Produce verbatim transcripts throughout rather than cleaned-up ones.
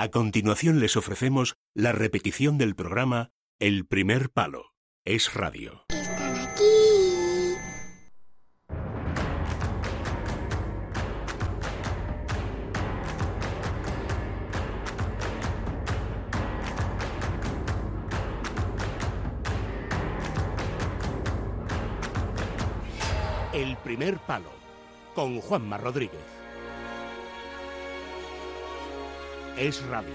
A continuación les ofrecemos la repetición del programa El Primer Palo. Es Radio. Están aquí. El Primer Palo, con Juanma Rodríguez. Es Radio.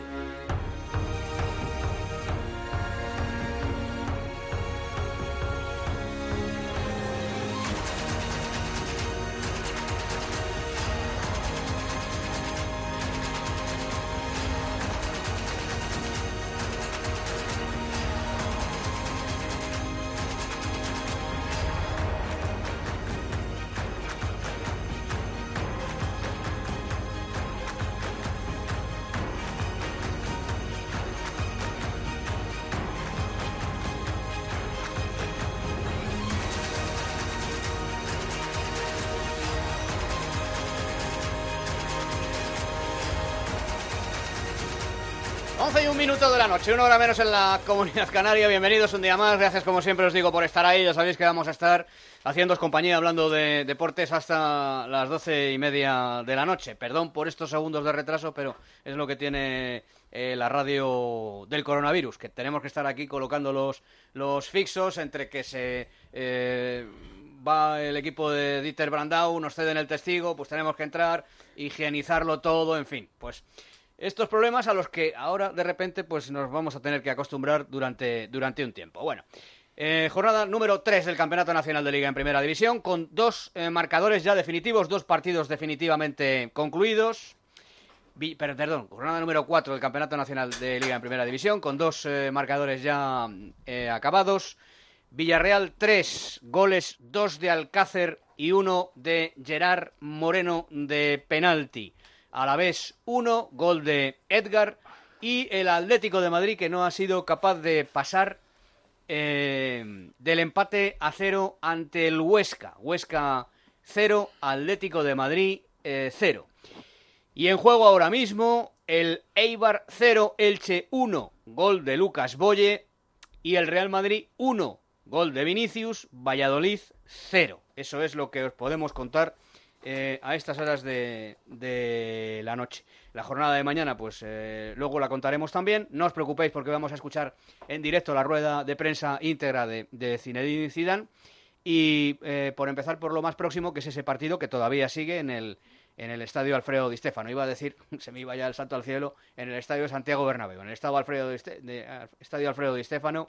once y un minuto de la noche, una hora menos en la Comunidad Canaria. Bienvenidos un día más, gracias como siempre os digo por estar ahí. Ya sabéis que vamos a estar haciéndoos compañía hablando de deportes hasta las doce y media de la noche. Perdón por estos segundos de retraso, pero es lo que tiene eh, la radio del coronavirus, que tenemos que estar aquí colocando los, los fixos entre que se eh, va el equipo de Dieter Brandau, nos ceden el testigo, pues tenemos que entrar, higienizarlo todo, en fin, pues estos problemas a los que ahora de repente pues nos vamos a tener que acostumbrar durante, durante un tiempo. Bueno, eh, jornada número tres del Campeonato Nacional de Liga en Primera División, con dos eh, marcadores ya definitivos, dos partidos definitivamente concluidos. Vi, perdón, jornada número cuatro del Campeonato Nacional de Liga en Primera División, con dos eh, marcadores ya eh, acabados. Villarreal tres, goles dos de Alcácer y uno de Gerard Moreno de penalti. Alavés uno, gol de Edgar, y el Atlético de Madrid, que no ha sido capaz de pasar eh, del empate a cero ante el Huesca. Huesca cero, Atlético de Madrid eh, cero. Y en juego ahora mismo el Eibar cero, Elche uno, gol de Lucas Boye, y el Real Madrid uno, gol de Vinicius, Valladolid cero. Eso es lo que os podemos contar Eh, a estas horas de, de la noche. La jornada de mañana, pues eh, luego la contaremos también. No os preocupéis porque vamos a escuchar en directo la rueda de prensa íntegra de, de Zinedine Zidane. Y eh, por empezar por lo más próximo, que es ese partido que todavía sigue en el, en el Estadio Alfredo Di Stéfano. Iba a decir, se me iba ya el salto al cielo, en el Estadio Santiago Bernabéu, en el Estadio Alfredo Di, Ste- de, Estadio Alfredo Di Stéfano.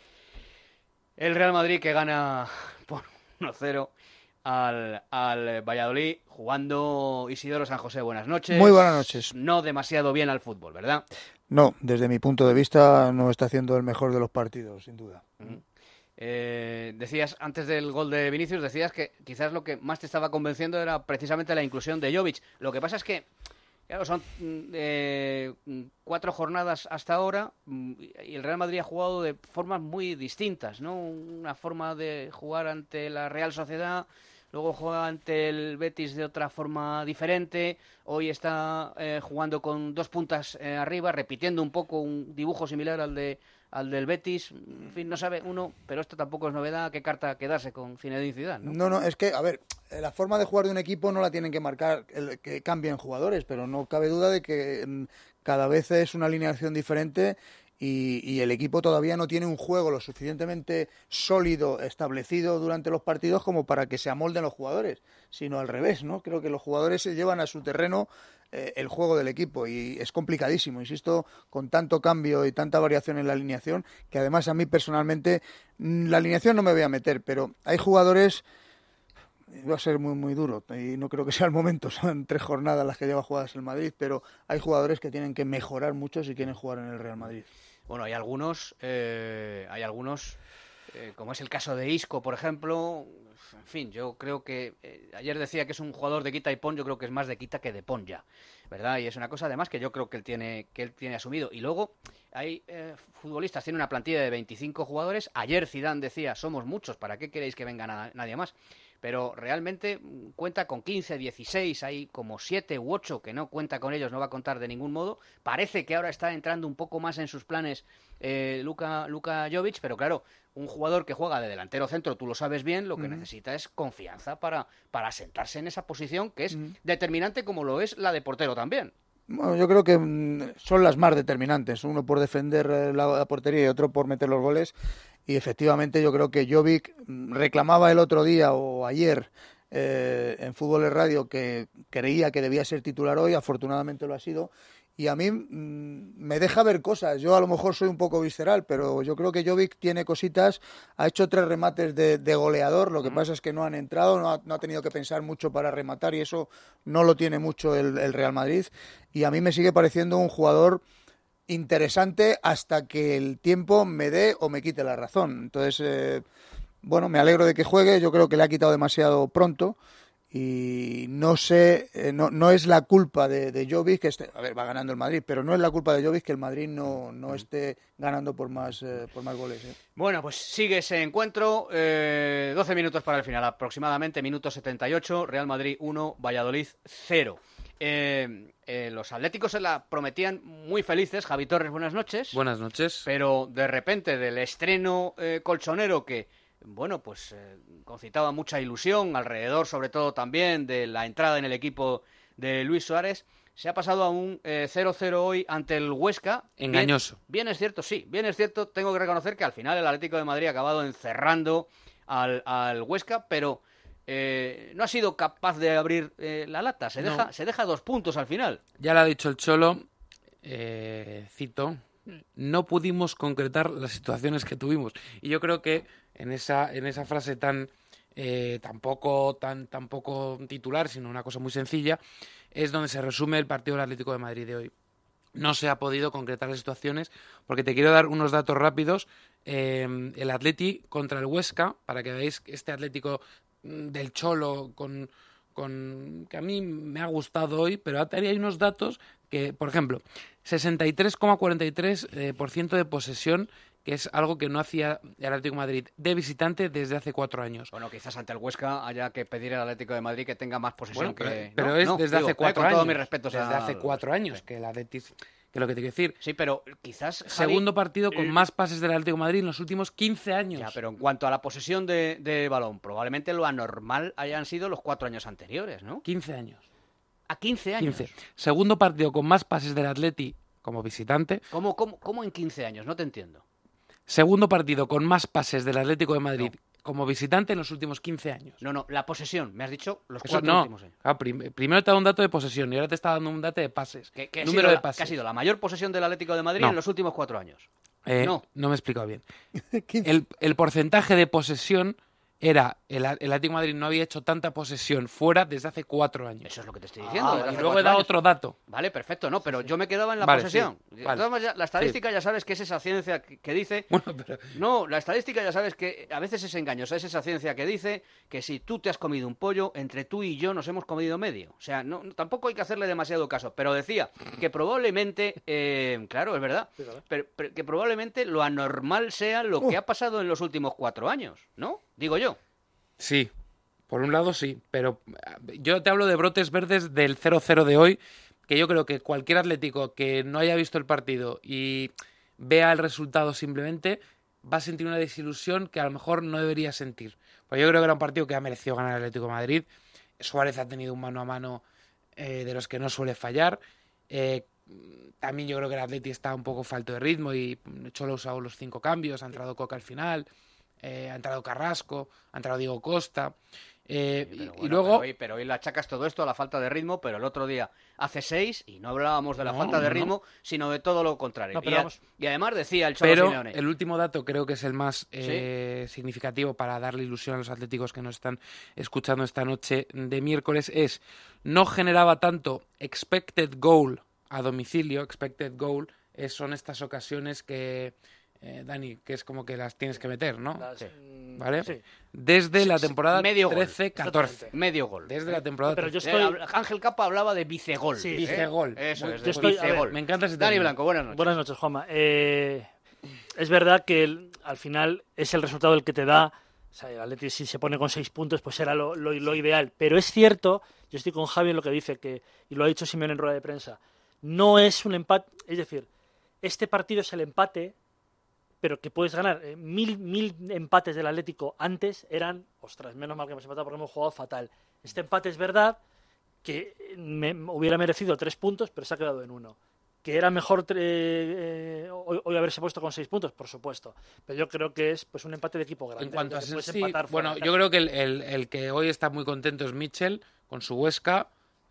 El Real Madrid que gana por uno cero Al, al Valladolid, jugando Isidoro San José. Buenas noches. Muy buenas noches. No demasiado bien al fútbol, ¿verdad? No, desde mi punto de vista no está haciendo el mejor de los partidos, sin duda. Uh-huh. Eh, decías, antes del gol de Vinicius, decías que quizás lo que más te estaba convenciendo era precisamente la inclusión de Jovic. Lo que pasa es que, claro, son eh, cuatro jornadas hasta ahora y el Real Madrid ha jugado de formas muy distintas, ¿no? Una forma de jugar ante la Real Sociedad, luego juega ante el Betis de otra forma diferente, hoy está eh, jugando con dos puntas eh, arriba, repitiendo un poco un dibujo similar al de al del Betis. En fin, no sabe uno, pero esto tampoco es novedad, qué carta quedarse con Zinedine Zidane, ¿no? No, no, es que, a ver, la forma de jugar de un equipo no la tienen que marcar el, que cambien jugadores, pero no cabe duda de que mm, cada vez es una alineación diferente. Y, y el equipo todavía no tiene un juego lo suficientemente sólido, establecido durante los partidos como para que se amolden los jugadores, sino al revés, ¿no? Creo que los jugadores se llevan a su terreno eh, el juego del equipo y es complicadísimo, insisto, con tanto cambio y tanta variación en la alineación, que además a mí personalmente, la alineación no me voy a meter, pero hay jugadores... Va a ser muy muy duro y no creo que sea el momento, son tres jornadas las que lleva jugadas el Madrid, pero hay jugadores que tienen que mejorar mucho si quieren jugar en el Real Madrid. Bueno, hay algunos, eh, hay algunos, eh, como es el caso de Isco, por ejemplo. En fin, yo creo que eh, ayer decía que es un jugador de quita y pon, yo creo que es más de quita que de pon ya, ¿verdad? Y es una cosa además que yo creo que él tiene que él tiene asumido. Y luego hay eh, futbolistas, tiene una plantilla de veinticinco jugadores. Ayer Zidane decía, somos muchos, ¿para qué queréis que venga na- nadie más? pero realmente cuenta con quince, dieciséis, hay como siete u ocho que no cuenta con ellos, no va a contar de ningún modo. Parece que ahora está entrando un poco más en sus planes eh, Luka, Luka Jovic, pero claro, un jugador que juega de delantero centro, tú lo sabes bien, lo que uh-huh. necesita es confianza para, para sentarse en esa posición que es uh-huh. determinante, como lo es la de portero también. Bueno, yo creo que mm, son las más determinantes, uno por defender eh, la, la portería y otro por meter los goles. Y efectivamente yo creo que Jovic reclamaba el otro día o ayer eh, en Fútbol Radio que creía que debía ser titular hoy, afortunadamente lo ha sido, y a mí mmm, me deja ver cosas. Yo a lo mejor soy un poco visceral, pero yo creo que Jovic tiene cositas, ha hecho tres remates de, de goleador, lo que mm. pasa es que no han entrado, no ha, no ha tenido que pensar mucho para rematar y eso no lo tiene mucho el, el Real Madrid, y a mí me sigue pareciendo un jugador interesante hasta que el tiempo me dé o me quite la razón. Entonces, eh, bueno, me alegro de que juegue, yo creo que le ha quitado demasiado pronto y no sé, eh, no, no es la culpa de, de Jovic, que esté, a ver, va ganando el Madrid, pero no es la culpa de Jovic que el Madrid no, no esté ganando por más, eh, por más goles. Eh. Bueno, pues sigue ese encuentro, eh, doce minutos para el final, aproximadamente, minuto setenta y ocho, Real Madrid uno, Valladolid cero. Eh, eh, los atléticos se la prometían muy felices. Javi Torres, buenas noches. Buenas noches. Pero de repente del estreno eh, colchonero que, bueno, pues eh, concitaba mucha ilusión, alrededor sobre todo también de la entrada en el equipo de Luis Suárez, se ha pasado a un eh, cero cero hoy ante el Huesca. Engañoso. Bien, bien es cierto, sí, bien es cierto, tengo que reconocer que al final el Atlético de Madrid ha acabado encerrando al, al Huesca, pero Eh, no ha sido capaz de abrir eh, la lata, se deja, no. se deja dos puntos al final. Ya lo ha dicho el Cholo, eh, cito, no pudimos concretar las situaciones que tuvimos. Y yo creo que en esa, en esa frase tan, eh, tampoco, tan, tampoco titular, sino una cosa muy sencilla, es donde se resume el partido del Atlético de Madrid de hoy. No se ha podido concretar las situaciones, porque te quiero dar unos datos rápidos. Eh, el Atleti contra el Huesca, para que veáis este Atlético del Cholo con, con que a mí me ha gustado hoy, pero hay unos datos que, por ejemplo, sesenta y tres coma cuarenta y tres por ciento de posesión, que es algo que no hacía el Atlético de Madrid de visitante desde hace cuatro años. Bueno, quizás ante el Huesca haya que pedir al Atlético de Madrid que tenga más posesión. Bueno, pero, que... pero ¿no? es no, desde digo, hace cuatro eh, con años. Todos mis respetos desde a... hace cuatro años sí. que el Atlético... Que lo que te quiero decir. Sí, pero quizás, Javi, segundo partido con más pases del Atlético de Madrid en los últimos quince años. Ya, pero en cuanto a la posesión de, de balón, probablemente lo anormal hayan sido los cuatro años anteriores, ¿no? quince años. ¿A quince años? quince. Segundo partido con más pases del Atleti como visitante. ¿Cómo, cómo, cómo en quince años? No te entiendo. Segundo partido con más pases del Atlético de Madrid no. como visitante en los últimos quince años. No, no, la posesión, me has dicho los Eso cuatro no. últimos años. Ah, prim- primero te ha dado un dato de posesión y ahora te está dando un dato de pases. ¿Qué, qué número de la, pases. ¿Qué ha sido la mayor posesión del Atlético de Madrid no. en los últimos cuatro años? Eh, no. No me he explicado bien. el, el porcentaje de posesión era... El, el Atlético de Madrid no había hecho tanta posesión fuera desde hace cuatro años. Eso es lo que te estoy diciendo. Ah, y luego he dado otro dato. Vale, perfecto, no, pero sí, sí. yo me quedaba en la vale, posesión. Sí, vale. Entonces, la estadística sí. ya sabes que es esa ciencia que, que dice... Bueno, pero... No, la estadística ya sabes que a veces es engañosa. Es esa ciencia que dice que si tú te has comido un pollo, entre tú y yo nos hemos comido medio. O sea, no, tampoco hay que hacerle demasiado caso. Pero decía que probablemente... Eh, claro, es verdad. Sí, ¿verdad? Pero, pero que probablemente lo anormal sea lo uh. que ha pasado en los últimos cuatro años, ¿no? Digo yo. Sí, por un lado sí, pero yo te hablo de brotes verdes del cero cero de hoy, que yo creo que cualquier atlético que no haya visto el partido y vea el resultado simplemente va a sentir una desilusión que a lo mejor no debería sentir. Pues yo creo que era un partido que ha merecido ganar el Atlético de Madrid. Suárez ha tenido un mano a mano eh, de los que no suele fallar. Eh, también yo creo que el Atleti está un poco falto de ritmo y Cholo ha usado los cinco cambios, ha entrado Coca al final... Eh, ha entrado Carrasco, ha entrado Diego Costa, eh, sí, y, bueno, y luego... Pero hoy, pero hoy le achacas todo esto a la falta de ritmo, pero el otro día hace seis y no hablábamos de la no, falta de no, ritmo, no. sino de todo lo contrario. No, y, a, y además decía el Cholo Pero Simeone. El último dato creo que es el más eh, ¿Sí? significativo para darle ilusión a los atléticos que nos están escuchando esta noche de miércoles es, no generaba tanto expected goal a domicilio, expected goal es, son estas ocasiones que... Eh, Dani, que es como que las tienes que meter, ¿no? Sí. ¿Vale? Sí. Desde la temporada medio trece catorce. Medio gol. Desde la temporada Pero yo estoy... eh, Ángel Capa hablaba de vicegol. Sí, vicegol. ¿eh? Eso Muy, es, yo estoy, vicegol. ver, me encanta ese Dani término. Blanco, buenas noches. Buenas noches, Juanma. Eh, es verdad que el, al final es el resultado el que te da O sea, el Atleti si se pone con seis puntos, pues era lo, lo, lo ideal. Pero es cierto, yo estoy con Javi en lo que dice, que y lo ha dicho Simeone en rueda de prensa, no es un empate, es decir, este partido es el empate, pero que puedes ganar. Eh, mil, mil empates del Atlético antes eran, ostras, menos mal que hemos empatado porque hemos jugado fatal. Este empate es verdad que me, me hubiera merecido tres puntos, pero se ha quedado en uno. ¿Que era mejor eh, hoy, hoy haberse puesto con seis puntos? Por supuesto. Pero yo creo que es pues un empate de equipo grande. En cuanto a sí, sí, bueno, yo creo que el, el, el que hoy está muy contento es Mitchell con su Huesca,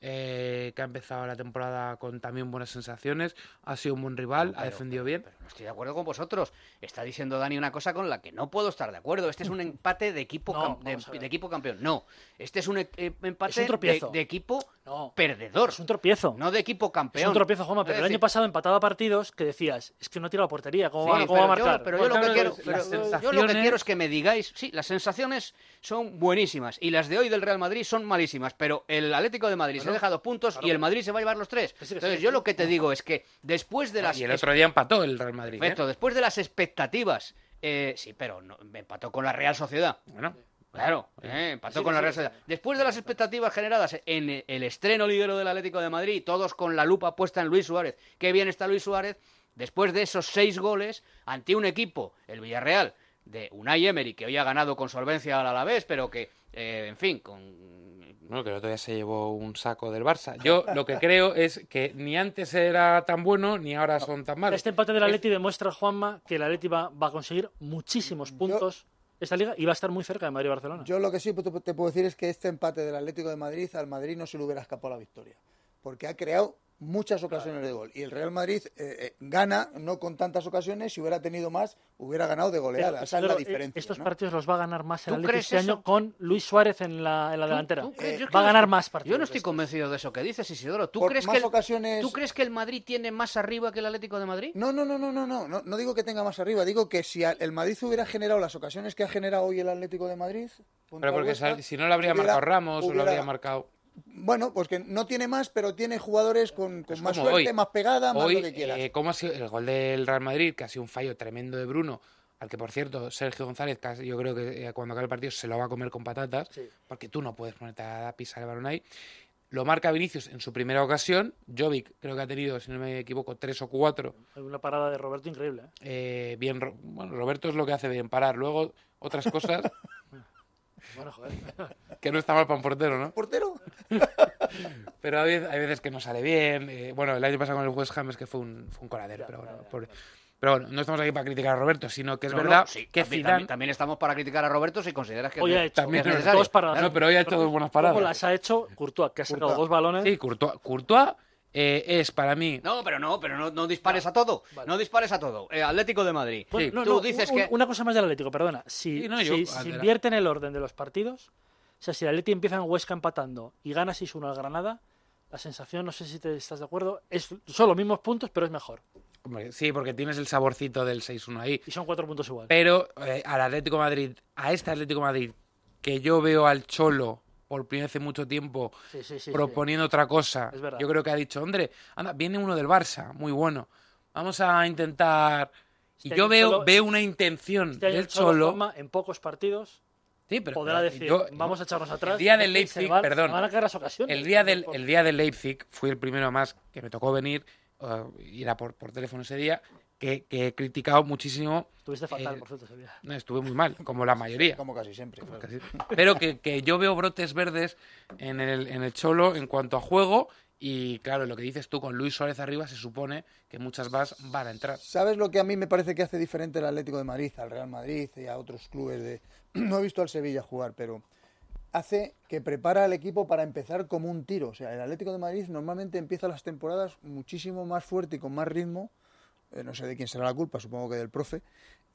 eh, que ha empezado la temporada con también buenas sensaciones, ha sido un buen rival, no, pero, ha defendido pero, bien. Pero no estoy de acuerdo con vosotros. Está diciendo Dani una cosa con la que no puedo estar de acuerdo. Este es un empate de equipo, no, de, de equipo campeón. No, este es un eh, empate es un de, de equipo no, perdedor. Es un tropiezo. No de equipo campeón. Es un tropiezo, Juanma, pero es el decir... año pasado empataba partidos que decías, es que no tira la portería, ¿cómo, sí, va, cómo va a marcar? Yo, pero yo, lo que quiero, pero sensaciones... yo lo que quiero es que me digáis, sí, las sensaciones son buenísimas y las de hoy del Real Madrid son malísimas, pero el Atlético de Madrid bueno, se ha dejado puntos claro. y el Madrid se va a llevar los tres. Sí, sí, Entonces sí, yo sí. lo que te digo es que después de las... Y el otro día empató el Real Madrid. Perfecto, ¿eh? después de las expectativas, eh, sí, pero no, me empató con la Real Sociedad. Bueno... Claro, eh, empató sí, con la sí, Real sí. Sociedad. Después de las expectativas generadas en el estreno liguero del Atlético de Madrid, todos con la lupa puesta en Luis Suárez, qué bien está Luis Suárez, después de esos seis goles ante un equipo, el Villarreal, de Unai Emery, que hoy ha ganado con solvencia al Alavés, pero que, eh, en fin, con... Bueno, que el otro día se llevó un saco del Barça. Yo lo que creo es que ni antes era tan bueno, ni ahora son tan malos. Este empate del Atleti es... demuestra, Juanma, que el Atleti va, va a conseguir muchísimos puntos... Yo... esta liga iba a estar muy cerca de Madrid y Barcelona. Yo lo que sí te puedo decir es que este empate del Atlético de Madrid al Madrid no se le hubiera escapado la victoria, porque ha creado muchas ocasiones claro. de gol y el Real Madrid eh, eh, gana no con tantas ocasiones. Si hubiera tenido más hubiera ganado de goleada. Pero, esa es la diferencia. Estos ¿no? partidos los va a ganar más el Atlético este año con Luis Suárez en la, en la delantera. ¿Tú, tú eh, va a ganar más partidos. Yo no estoy convencido de eso que dices, Isidoro. ¿Tú, Por crees más que el, ocasiones... ¿Tú crees que el Madrid tiene más arriba que el Atlético de Madrid? No, no, no, no, no, no, no, no digo que tenga más arriba. Digo que si el Madrid hubiera generado las ocasiones que ha generado hoy el Atlético de Madrid... Pero porque Huesca, si no lo habría hubiera, marcado Ramos hubiera, o lo habría marcado... Bueno, pues que no tiene más, pero tiene jugadores con, con más suerte, hoy. más pegada, más hoy, lo que quieras. Eh, ¿Cómo ha sido el gol del Real Madrid? Que ha sido un fallo tremendo de Bruno, al que, por cierto, Sergio González, casi, yo creo que eh, cuando acabe el partido se lo va a comer con patatas, sí. porque tú no puedes ponerte a pisar el balón ahí. Lo marca Vinicius en su primera ocasión. Jovic creo que ha tenido, si no me equivoco, tres o cuatro. Hay una parada de Roberto increíble. ¿eh? Eh, bien, bueno, Roberto es lo que hace bien parar. Luego, otras cosas... Bueno, joder. Que no está mal para un portero, ¿no? ¿Portero? Pero hay veces, hay veces que no sale bien. Eh, bueno, el año pasado con el West Ham es que fue un, fue un coladero, ya, pero bueno, ya, ya, por... Pero bueno, no estamos aquí para criticar a Roberto, sino que es no, verdad no, sí, que también, Zidane... también, también estamos para criticar a Roberto si consideras que hoy es, ha hecho, también es necesario. Dos paradas. No, pero hoy ha hecho dos buenas paradas. ¿Cómo las ha hecho Courtois, que ha sacado Courtois. dos balones? Sí, Courtois, Courtois eh, es para mí... No, pero no, pero no, no dispares a todo. Vale. No dispares a todo. Eh, Atlético de Madrid. Bueno, sí, no, tú no, dices un, que... Una cosa más del Atlético, perdona. Si, sí, no, si, yo, si se invierte en el orden de los partidos, o sea, si el Atleti empieza en Huesca empatando y gana seis uno al Granada, la sensación, no sé si te estás de acuerdo, es son los mismos puntos, pero es mejor. Sí, porque tienes el saborcito del seis uno ahí. Y son cuatro puntos igual. Pero eh, al Atlético de Madrid, a este Atlético de Madrid, que yo veo al Cholo por primera vez en mucho tiempo sí, sí, sí, proponiendo sí. otra cosa, Es yo creo que ha dicho, hombre, anda, viene uno del Barça, muy bueno, vamos a intentar... Y este yo veo, Cholo, veo una intención este del Cholo... Cholo en pocos partidos... Sí, pero, podrá pero decir, yo, vamos a echarnos atrás. El día del Leipzig, van, perdón, van a caer las ocasiones, el día del, el día del Leipzig fui el primero más que me tocó venir, uh, y era por, por teléfono ese día, que, que he criticado muchísimo. Estuviste fatal, eh, por cierto, ese día. No, estuve muy mal, como la mayoría. Como casi siempre. Claro. Casi. Pero que, que yo veo brotes verdes en el, en el Cholo en cuanto a juego. Y claro, lo que dices tú con Luis Suárez arriba, se supone que muchas más van a entrar. ¿Sabes lo que a mí me parece que hace diferente el Atlético de Madrid al Real Madrid y a otros clubes de... No he visto al Sevilla jugar, pero hace que prepara al equipo para empezar como un tiro. O sea, el Atlético de Madrid normalmente empieza las temporadas muchísimo más fuerte y con más ritmo, eh, no sé de quién será la culpa, supongo que del profe,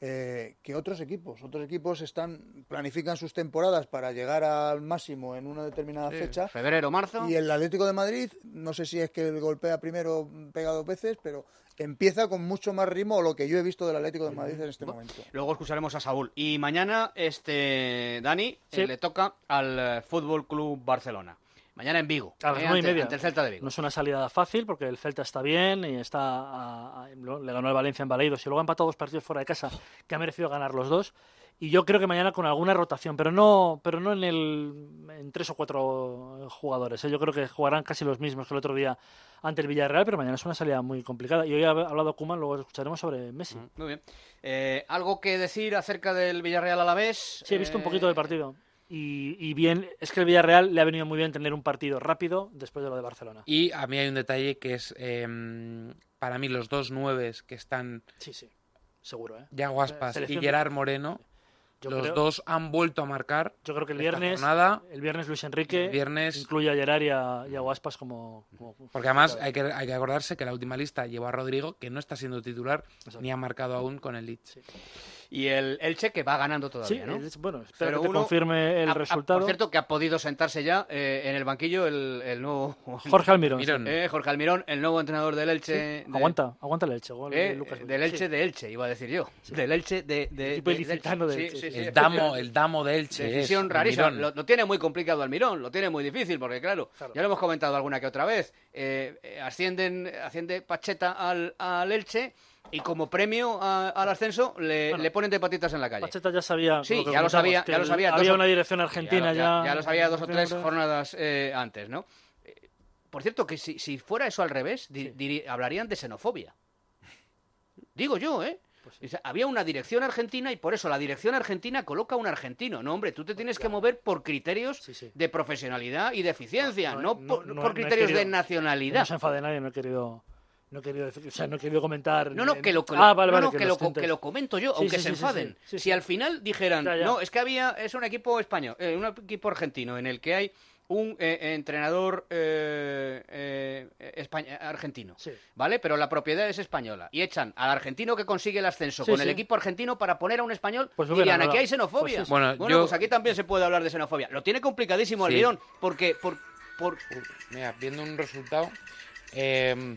eh, que otros equipos. Otros equipos están planifican sus temporadas para llegar al máximo en una determinada sí, fecha. Febrero, marzo. Y el Atlético de Madrid, no sé si es que el golpea primero, pega dos veces, pero empieza con mucho más ritmo, lo que yo he visto del Atlético de Madrid en este bueno, momento. Luego escucharemos a Saúl. Y mañana, este Dani, sí. eh, le toca al Fútbol Club Barcelona. Mañana en Vigo, a las eh, nueve y ante, media. ante el Celta de Vigo. No es una salida fácil porque el Celta está bien y está a, a, bueno, le ganó al Valencia en Baleidos y luego ha empatado dos partidos fuera de casa, que ha merecido ganar los dos. Y yo creo que mañana con alguna rotación, pero no pero no en el en tres o cuatro jugadores. ¿eh? Yo creo que jugarán casi los mismos que el otro día ante el Villarreal, pero mañana es una salida muy complicada. Y hoy ha hablado Koeman, luego escucharemos sobre Messi. Muy bien. Eh, ¿Algo que decir acerca del Villarreal Alavés? Sí, he visto eh... un poquito del partido. Y, y bien, es que el Villarreal le ha venido muy bien tener un partido rápido después de lo de Barcelona. Y a mí hay un detalle que es, eh, para mí, los dos nueves que están... Sí, sí, seguro. ¿eh? Yago Aspas Selección y Gerard Moreno... Yo los creo, dos han vuelto a marcar. Yo creo que el esta viernes, jornada. el viernes Luis Enrique el viernes... incluye a Gerard y a, y a Aspas como, como... Porque además hay que, hay que acordarse que la última lista llevó a Rodrigo, que no está siendo titular, Exacto. ni ha marcado aún con el Leeds. Sí. Y el Elche que va ganando todavía, Sí, ¿no? el, bueno, espero Pero que te uno, confirme el a, resultado. A, por cierto, que ha podido sentarse ya eh, en el banquillo el, el nuevo... Jorge Almirón. Mirón. Sí. Eh, Jorge Almirón, el nuevo entrenador del Elche. Sí. De, Aguanta, aguanta el Elche. Gol de eh, Lucas del Elche sí. de Elche, iba a decir yo. Sí. Del Elche de... de, equipo de, ilicitano de de Elche. Elche, Sí, sí, el, sí, damo, el Damo de Elche. Decisión es rarísima. Mirón. Lo, lo tiene muy complicado Almirón, lo tiene muy difícil, porque claro, Claro. ya lo hemos comentado alguna que otra vez. Eh, eh, ascienden, asciende Pacheta al, al Elche y como premio a- al ascenso le, Bueno, le ponen de patitas en la calle. Pacheta ya sabía. Sí, lo que ya lo comentamos, sabía, que ya lo el- sabía. dos Había o- una dirección argentina ya, ya. ya lo sabía dos o tres Siempre. jornadas eh, antes, ¿no? Eh, Por cierto, que si, si fuera eso al revés, di- Sí. diri- hablarían de xenofobia. Digo yo, ¿eh? Pues O sea, había una dirección argentina y por eso la dirección argentina coloca a un argentino. No, hombre, tú te tienes que mover por criterios Sí, sí. de profesionalidad y de eficiencia, no, No, no, por, no, por no he criterios querido- de Que nacionalidad. no se enfade nadie, no he querido. No he querido decir, o sea, no he querido comentar. No, no, en- que lo, que ah, lo- vale, no, vale, no, que lo lo, co- sientes. que lo comento yo, Sí, aunque sí, se sí, sí, enfaden. sí, sí, Si sí. al final dijeran, Ya, ya. no, es que había, es un equipo español, eh, un equipo argentino en el que hay un eh, entrenador eh, eh, españ- argentino, Sí. ¿vale? Pero la propiedad es española y echan al argentino que consigue el ascenso Sí, con sí. el equipo argentino para poner a un español, Pues hubiera dirían, nada. aquí hay xenofobia. Pues sí, sí. Bueno, Bueno, yo- pues aquí también se puede hablar de xenofobia. Lo tiene complicadísimo Sí. Almirón, porque por, por... Mira, viendo un resultado, eh,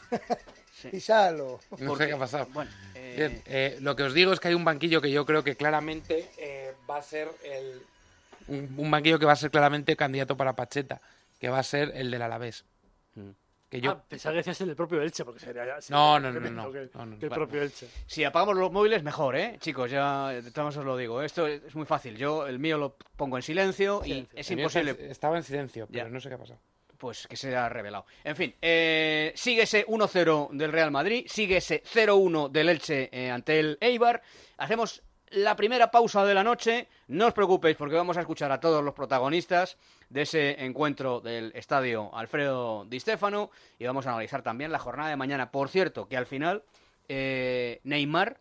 Pisalo. no sé qué ha pasado. Bueno, eh, Bien, eh, lo que os digo es que hay un banquillo que yo creo que claramente eh, va a ser el un, un banquillo que va a ser claramente candidato para Pacheta, que va a ser el del Alavés. Que yo Ah, pensaba que decías el del propio Elche, porque sería ya. sería No, más no, no, tremendo no, que- no, no. que el Vale. propio Elche. si apagamos los móviles, mejor, ¿eh? Chicos, ya de todas maneras os lo digo. Esto es muy fácil. Yo el mío lo pongo en silencio y Silencio. es el mío imposible está- estaba en silencio, pero Ya. no sé qué ha pasado. pues que se ha revelado. En fin, eh, sigue ese uno cero del Real Madrid, sigue ese cero uno del Elche eh, ante el Eibar. Hacemos la primera pausa de la noche. No os preocupéis porque vamos a escuchar a todos los protagonistas de ese encuentro del estadio Alfredo Di Stéfano y vamos a analizar también la jornada de mañana. Por cierto, que al final eh, Neymar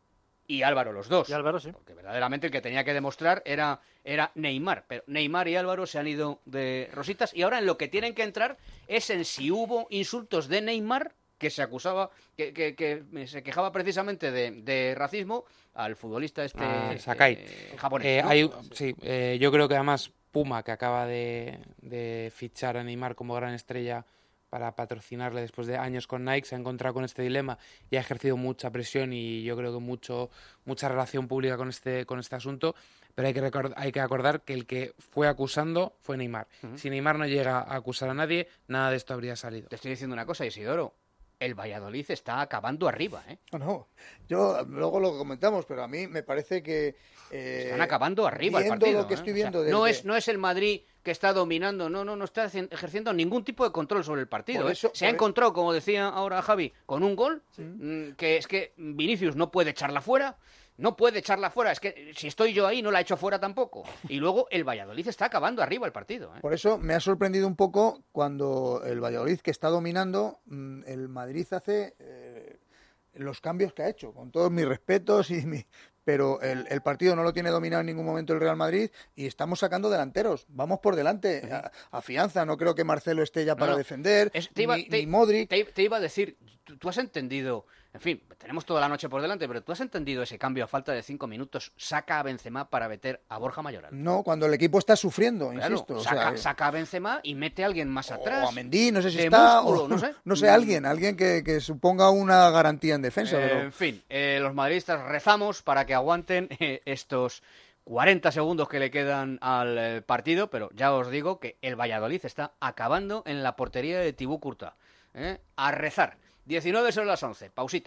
y Álvaro los dos. Y Álvaro, sí. Porque verdaderamente el que tenía que demostrar era, era Neymar. Pero Neymar y Álvaro se han ido de rositas. Y ahora en lo que tienen que entrar es en si hubo insultos de Neymar, que se acusaba, que, que, que se quejaba precisamente de, de racismo, al futbolista este Ah, Sakai. eh, japonés. Eh, ¿no? hay- sí, eh, yo creo que además Puma, que acaba de, de fichar a Neymar como gran estrella para patrocinarle después de años con Nike, se ha encontrado con este dilema y ha ejercido mucha presión y yo creo que mucho mucha relación pública con este con este asunto, pero hay que record- hay que acordar que el que fue acusando fue Neymar. Ujú. Si Neymar no llega a acusar a nadie, nada de esto habría salido. Te estoy diciendo una cosa, Isidoro. El Valladolid está acabando arriba, ¿eh? No, no. Yo luego lo comentamos, pero a mí me parece que eh, Están acabando arriba el viendo partido. lo que ¿eh? estoy O sea, viendo no, desde- es, no es el Madrid que está dominando, no, no, no está haci- ejerciendo ningún tipo de control sobre el partido. Por ¿eh? eso- Se ha por e- encontrado, como decía ahora Javi, con un gol, mm, que es que Vinicius no puede echarla fuera. No puede echarla fuera, es que si estoy yo ahí no la echo fuera tampoco. Y luego el Valladolid está acabando arriba el partido. ¿eh? Por eso me ha sorprendido un poco cuando el Valladolid, que está dominando, mm, el Madrid hace eh, los cambios que ha hecho, con todos mis respetos, y mi... pero el, el partido no lo tiene dominado en ningún momento el Real Madrid y estamos sacando delanteros. Vamos por delante, a- afianza. No creo que Marcelo esté ya No, para no. defender, Es- te iba- ni, te- ni Modric. Te, te iba a decir, tú, tú has entendido, en fin, tenemos toda la noche por delante, pero tú has entendido ese cambio a falta de cinco minutos, saca a Benzema para meter a Borja Mayoral. No, cuando el equipo está sufriendo, Claro, insisto. o saca, sea, saca a Benzema y mete a alguien más atrás. O a Mendy, no sé si de está. músculo, o- no sé. no sé, alguien, alguien que, que suponga una garantía en defensa. Eh, pero... En fin, eh, los madridistas rezamos para que aguanten eh, estos cuarenta segundos que le quedan al eh, partido, pero ya os digo que el Valladolid está acabando en la portería de Tibú Courtois. ¿eh? A rezar. diecinueve sobre las once. Pausita.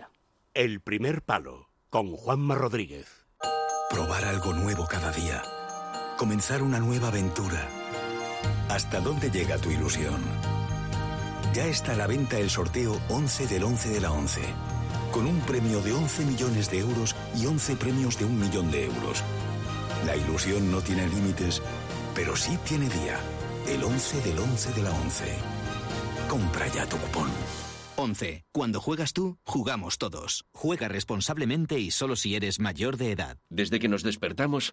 El primer palo, con Juanma Rodríguez. Probar algo nuevo cada día. Comenzar una nueva aventura. ¿Hasta dónde llega tu ilusión? Ya está a la venta el sorteo once del once de la once. Con un premio de once millones de euros y once premios de un millón de euros. La ilusión no tiene límites, pero sí tiene día. El once del once de la once. Compra ya tu cupón. once. Cuando juegas tú, jugamos todos. Juega responsablemente y solo si eres mayor de edad. Desde que nos despertamos,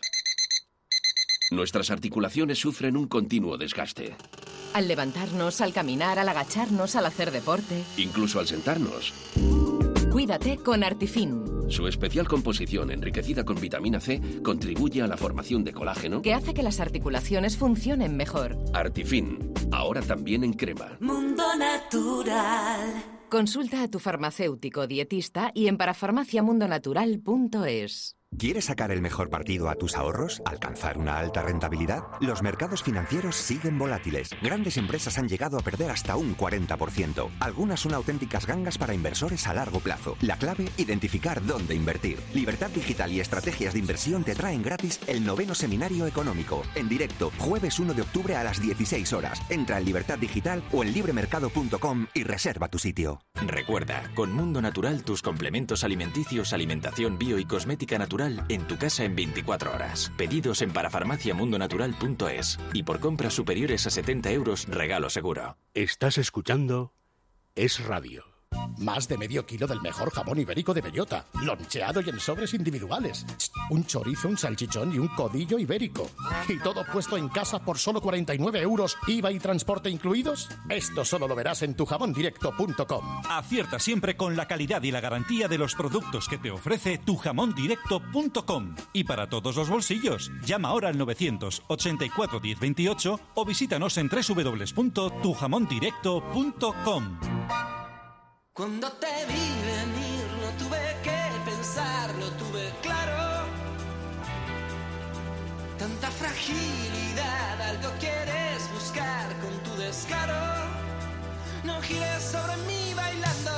nuestras articulaciones sufren un continuo desgaste. Al levantarnos, al caminar, al agacharnos, al hacer deporte. Incluso al sentarnos. Cuídate con Artifin. Su especial composición, enriquecida con vitamina C, contribuye a la formación de colágeno, que hace que las articulaciones funcionen mejor. Artifin, ahora también en crema. Mundo Natural. Consulta a tu farmacéutico dietista y en parafarmaciamundonatural punto es. ¿Quieres sacar el mejor partido a tus ahorros? ¿Alcanzar una alta rentabilidad? Los mercados financieros siguen volátiles. Grandes empresas han llegado a perder hasta un cuarenta por ciento. Algunas son auténticas gangas para inversores a largo plazo. La clave, identificar dónde invertir. Libertad Digital y Estrategias de Inversión te traen gratis el noveno seminario económico. En directo, jueves uno de octubre a las dieciséis horas. Entra en Libertad Digital o en libremercado punto com y reserva tu sitio. Recuerda, con Mundo Natural tus complementos alimenticios, alimentación bio y cosmética natural en tu casa en veinticuatro horas. Pedidos en parafarmaciamundonatural punto es y por compras superiores a setenta euros regalo seguro. Estás escuchando Es Radio. Más de medio kilo del mejor jamón ibérico de bellota, loncheado y en sobres individuales. Un chorizo, un salchichón y un codillo ibérico. Y todo puesto en casa por solo cuarenta y nueve euros, I V A y transporte incluidos. Esto solo lo verás en tu jamón directo punto com. Acierta siempre con la calidad y la garantía de los productos que te ofrece tu jamón directo punto com. Y para todos los bolsillos, llama ahora al novecientos ochenta y cuatro diez veintiocho o visítanos en doble u doble u doble u punto tu jamón directo punto com. Cuando te vi venir no tuve que pensar, lo tuve claro. Tanta fragilidad, algo quieres buscar con tu descaro. No gires sobre mí bailando.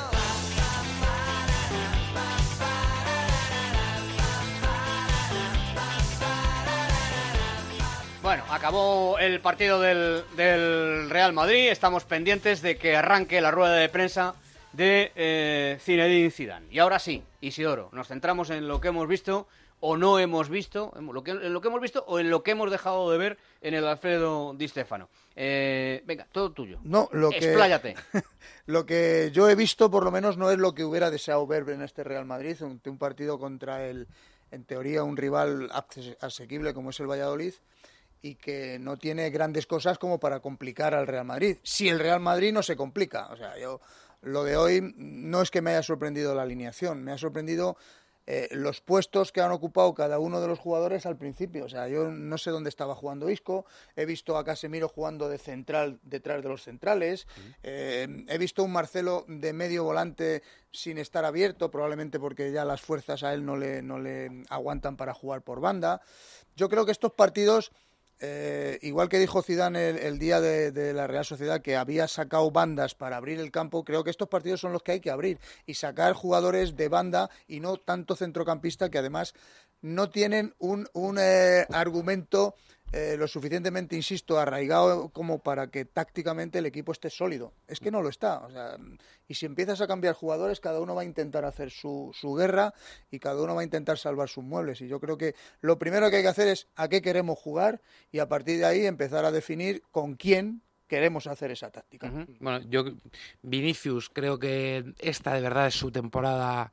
Bueno, acabó el partido del, del Real Madrid. Estamos pendientes de que arranque la rueda de prensa de eh, Zinedine Zidane. Y ahora sí, Isidoro, nos centramos en lo que hemos visto o no hemos visto, en lo que, en lo que hemos visto o en lo que hemos dejado de ver en el Alfredo Di Stéfano. Eh, venga, todo tuyo. No, lo Expláyate. Que, lo que yo he visto, por lo menos, no es lo que hubiera deseado ver en este Real Madrid, un, un partido contra el, en teoría, un rival asequible como es el Valladolid, y que no tiene grandes cosas como para complicar al Real Madrid. Si el Real Madrid no se complica, o sea, yo... Lo de hoy no es que me haya sorprendido la alineación, me ha sorprendido eh, los puestos que han ocupado cada uno de los jugadores al principio. O sea, yo no sé dónde estaba jugando Isco, he visto a Casemiro jugando de central detrás de los centrales, eh, he visto un Marcelo de medio volante sin estar abierto, probablemente porque ya las fuerzas a él no le, no le aguantan para jugar por banda. Yo creo que estos partidos... Eh, igual que dijo Zidane el, el día de, de la Real Sociedad que había sacado bandas para abrir el campo, creo que estos partidos son los que hay que abrir y sacar jugadores de banda y no tanto centrocampista que además no tienen un, un eh, argumento eh, lo suficientemente, insisto, arraigado como para que tácticamente el equipo esté sólido. Es que no lo está. O sea, y si empiezas a cambiar jugadores, cada uno va a intentar hacer su, su guerra y cada uno va a intentar salvar sus muebles. Y yo creo que lo primero que hay que hacer es a qué queremos jugar y a partir de ahí empezar a definir con quién queremos hacer esa táctica. Uh-huh. Bueno, yo, Vinicius, creo que esta de verdad es su temporada,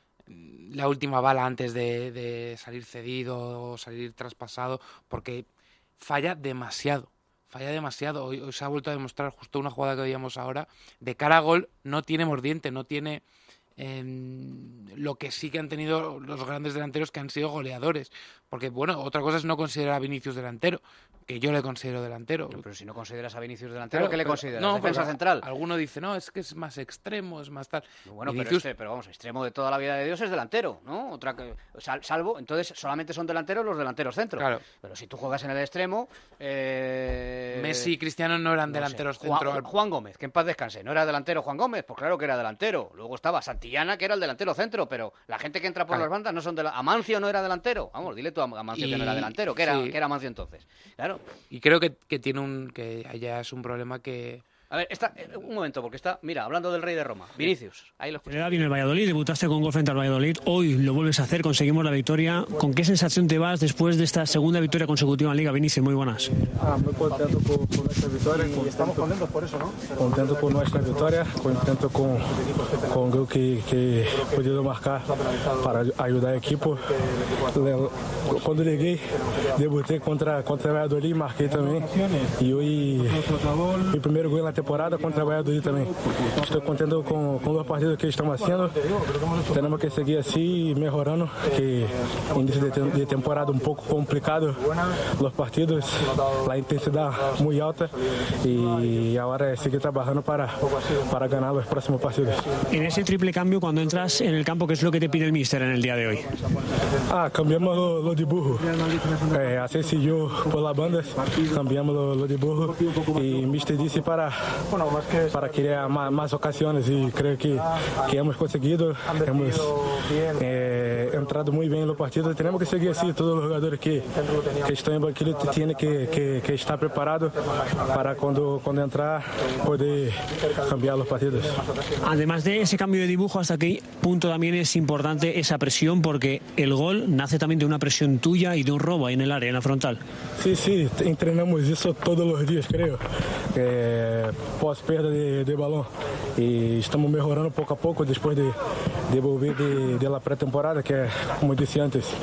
la última bala antes de, de salir cedido o salir traspasado, porque falla demasiado, falla demasiado. Hoy, hoy se ha vuelto a demostrar justo una jugada que veíamos ahora, de cara a gol, no tiene mordiente, no tiene eh, lo que sí que han tenido los grandes delanteros que han sido goleadores, Porque, bueno, otra cosa es no considerar a Vinicius delantero, que yo le considero delantero. Pero, pero si no consideras a Vinicius delantero, Claro, ¿qué le pero- consideras? no, ¿Defensa pero central? Alguno dice, no, es que es más extremo, es más tal. Bueno, pero, Vinicius- este, pero vamos, extremo de toda la vida de Dios es delantero, ¿no? Otra que, sal- salvo, entonces solamente son delanteros los delanteros centro. Claro. Pero si tú juegas en el extremo... eh, Messi y Cristiano no eran no sé, delanteros Juan, centro. al- Juan Gómez, que en paz descanse, ¿no era delantero Juan Gómez? Pues claro que era delantero. Luego estaba Santillana, que era el delantero centro, pero la gente que entra por Claro. las bandas no son de Amancio no era delantero. Vamos, dile tú a Amancio que no era Y- delantero, que era, sí. que era Amancio entonces. Claro. Y creo que, que tiene un que allá es un problema que... A ver, está, eh, un momento, porque está, mira, hablando del rey de Roma, Vinicius, ahí lo escuchas. Llega bien el Valladolid, debutaste con gol frente al Valladolid, hoy lo vuelves a hacer, conseguimos la victoria. ¿Con qué sensación te vas después de esta segunda victoria consecutiva en Liga? Vinicius, muy buenas. Ah, muy contento por, por nuestra victoria. Y estamos contentos por eso, ¿no? Contento por nuestra victoria, contento con, con el gol que, que he podido marcar para ayudar al equipo. Le- Cuando llegué, debuté contra, contra el Valladolid, marqué también. Y hoy mi primer gol en la temporada contra el Valladolid también. Estoy contento con, con los partidos que estamos haciendo. Tenemos que seguir así, mejorando, que inicio de, tem- de temporada un poco complicado, los partidos, la intensidad muy alta y ahora es seguir trabajando para, para ganar los próximos partidos. En ese triple cambio, cuando entras en el campo, ¿qué es lo que te pide el míster en el día de hoy? Ah, cambiamos lo, lo de burro. Eh, así si yo por las bandas, cambiamos lo, lo de burro y mister dice para, para crear más, más ocasiones y creo que, que hemos conseguido, hemos eh, entrado muy bien en los partidos. Tenemos que seguir así, todos los jugadores que, que están en banquillo tienen que, que, que estar preparados para cuando, cuando entrar poder cambiar los partidos. Además de ese cambio de dibujo, ¿hasta qué punto también es importante esa presión? Porque el gol nace también de una presión tuya y de un robo ahí en el área, en la frontal. Sí, sí, entrenamos eso todos los días, creo, eh, pós perda de, de balón. Y estamos mejorando poco a poco después de, de volver de, de la pretemporada, que como dije antes.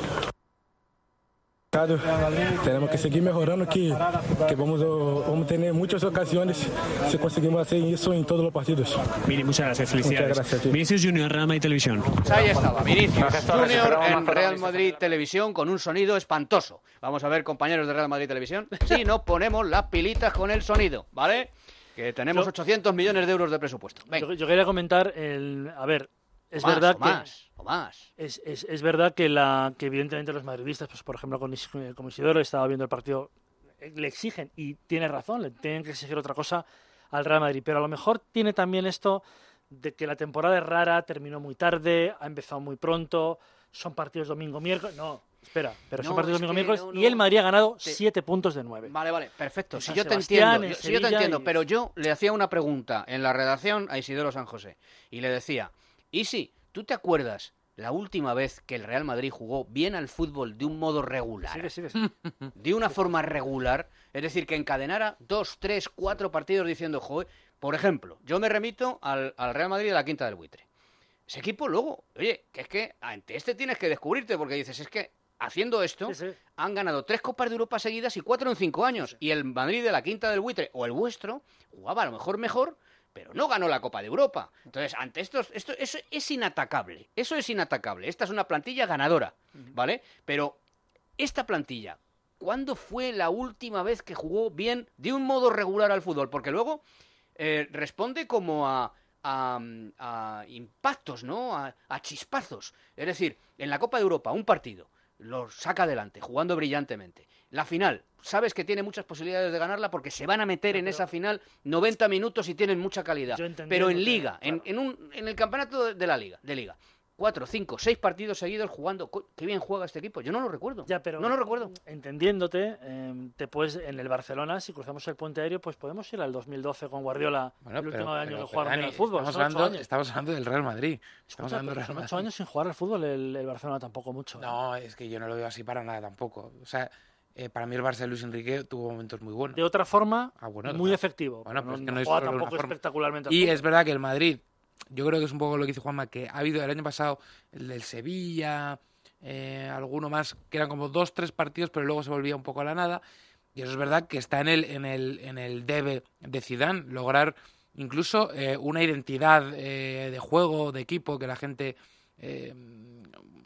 Tenemos que seguir mejorando, que, que vamos, a, vamos a tener muchas ocasiones si conseguimos hacer eso en todos los partidos. Mire, muchas gracias, felicidades. Muchas gracias a ti. Vinicius Junior, Real Madrid Televisión. Ahí estaba, Vinicius Gracias, Torres. Junior Esperamos en más Real protagonistas. Madrid Televisión con un sonido espantoso. Vamos a ver, compañeros de Real Madrid Televisión, si no ponemos las pilitas con el sonido, ¿vale? Que tenemos Yo- ochocientos millones de euros de presupuesto. Venga. Yo, yo quería comentar, el, a ver, es O más, verdad o que... más, o más. Es, es, es verdad que, la, que evidentemente los madridistas, pues por ejemplo con, Is- con Isidoro, estaba viendo el partido, eh, le exigen, y tiene razón, le tienen que exigir otra cosa al Real Madrid, pero a lo mejor tiene también esto de que la temporada es rara, terminó muy tarde, ha empezado muy pronto, son partidos domingo, miércoles, no, espera, pero son No, partidos es domingo, que miércoles, no, y el no. Madrid ha ganado Te- siete puntos de nueve. Vale, vale, perfecto. En Si San yo te Sebastián, entiendo, en yo, si yo te Sevilla entiendo, y- pero yo le hacía una pregunta en la redacción a Isidoro San José y le decía, Isi, ¿tú te acuerdas la última vez que el Real Madrid jugó bien al fútbol de un modo regular? Sigue, sigue, sigue. De una forma regular, es decir, que encadenara dos, tres, cuatro partidos diciendo, joder, por ejemplo, yo me remito al, al Real Madrid de la Quinta del Buitre. Ese equipo luego, oye, que es que ante este tienes que descubrirte, porque dices, es que haciendo esto, Sí, sí. han ganado tres Copas de Europa seguidas y cuatro en cinco años. Y el Madrid de la Quinta del Buitre, o el vuestro, jugaba a lo mejor mejor, pero no ganó la Copa de Europa. Entonces, ante estos, esto, eso es inatacable. Eso es inatacable. Esta es una plantilla ganadora, ¿vale? Pero esta plantilla, ¿cuándo fue la última vez que jugó bien de un modo regular al fútbol? Porque luego eh, responde como a, a, a impactos, ¿no? A, a chispazos. Es decir, en la Copa de Europa, un partido, lo saca adelante, jugando brillantemente. La final, sabes que tiene muchas posibilidades de ganarla porque se van a meter en esa final noventa minutos y tienen mucha calidad. Yo entendiendo Pero en que- liga, en, en, un, en el campeonato de, de la liga, de liga, cuatro, cinco, seis partidos seguidos jugando. Co- Qué bien juega este equipo. Yo no lo recuerdo. Ya, pero no lo recuerdo. Entendiéndote, eh, te puedes, en el Barcelona, si cruzamos el puente aéreo, pues podemos ir al dos mil doce con Guardiola, Bueno, el último pero- año pero, que jugaron bien Dani, al fútbol. Estamos Son ocho hablando, años. estamos hablando del Real Madrid. Estamos Escucha, hablando del pero Real son Madrid. ocho años sin jugar al fútbol el, el Barcelona tampoco mucho. ¿eh? No, es que yo no lo veo así para nada tampoco. O sea, eh, para mí el Barça de Luis Enrique tuvo momentos muy buenos. De otra forma, Ah, bueno, muy claro. efectivo. Bueno, pero pero es no, que no no es juega solo una tampoco forma. espectacularmente al Y fútbol. es verdad que el Madrid, yo creo que es un poco lo que dice Juanma, que ha habido el año pasado el del Sevilla, eh, alguno más, que eran como dos, tres partidos, pero luego se volvía un poco a la nada. Y eso es verdad que está en el, en el, en el debe de Zidane, lograr incluso eh, una identidad eh, de juego, de equipo, que la gente eh,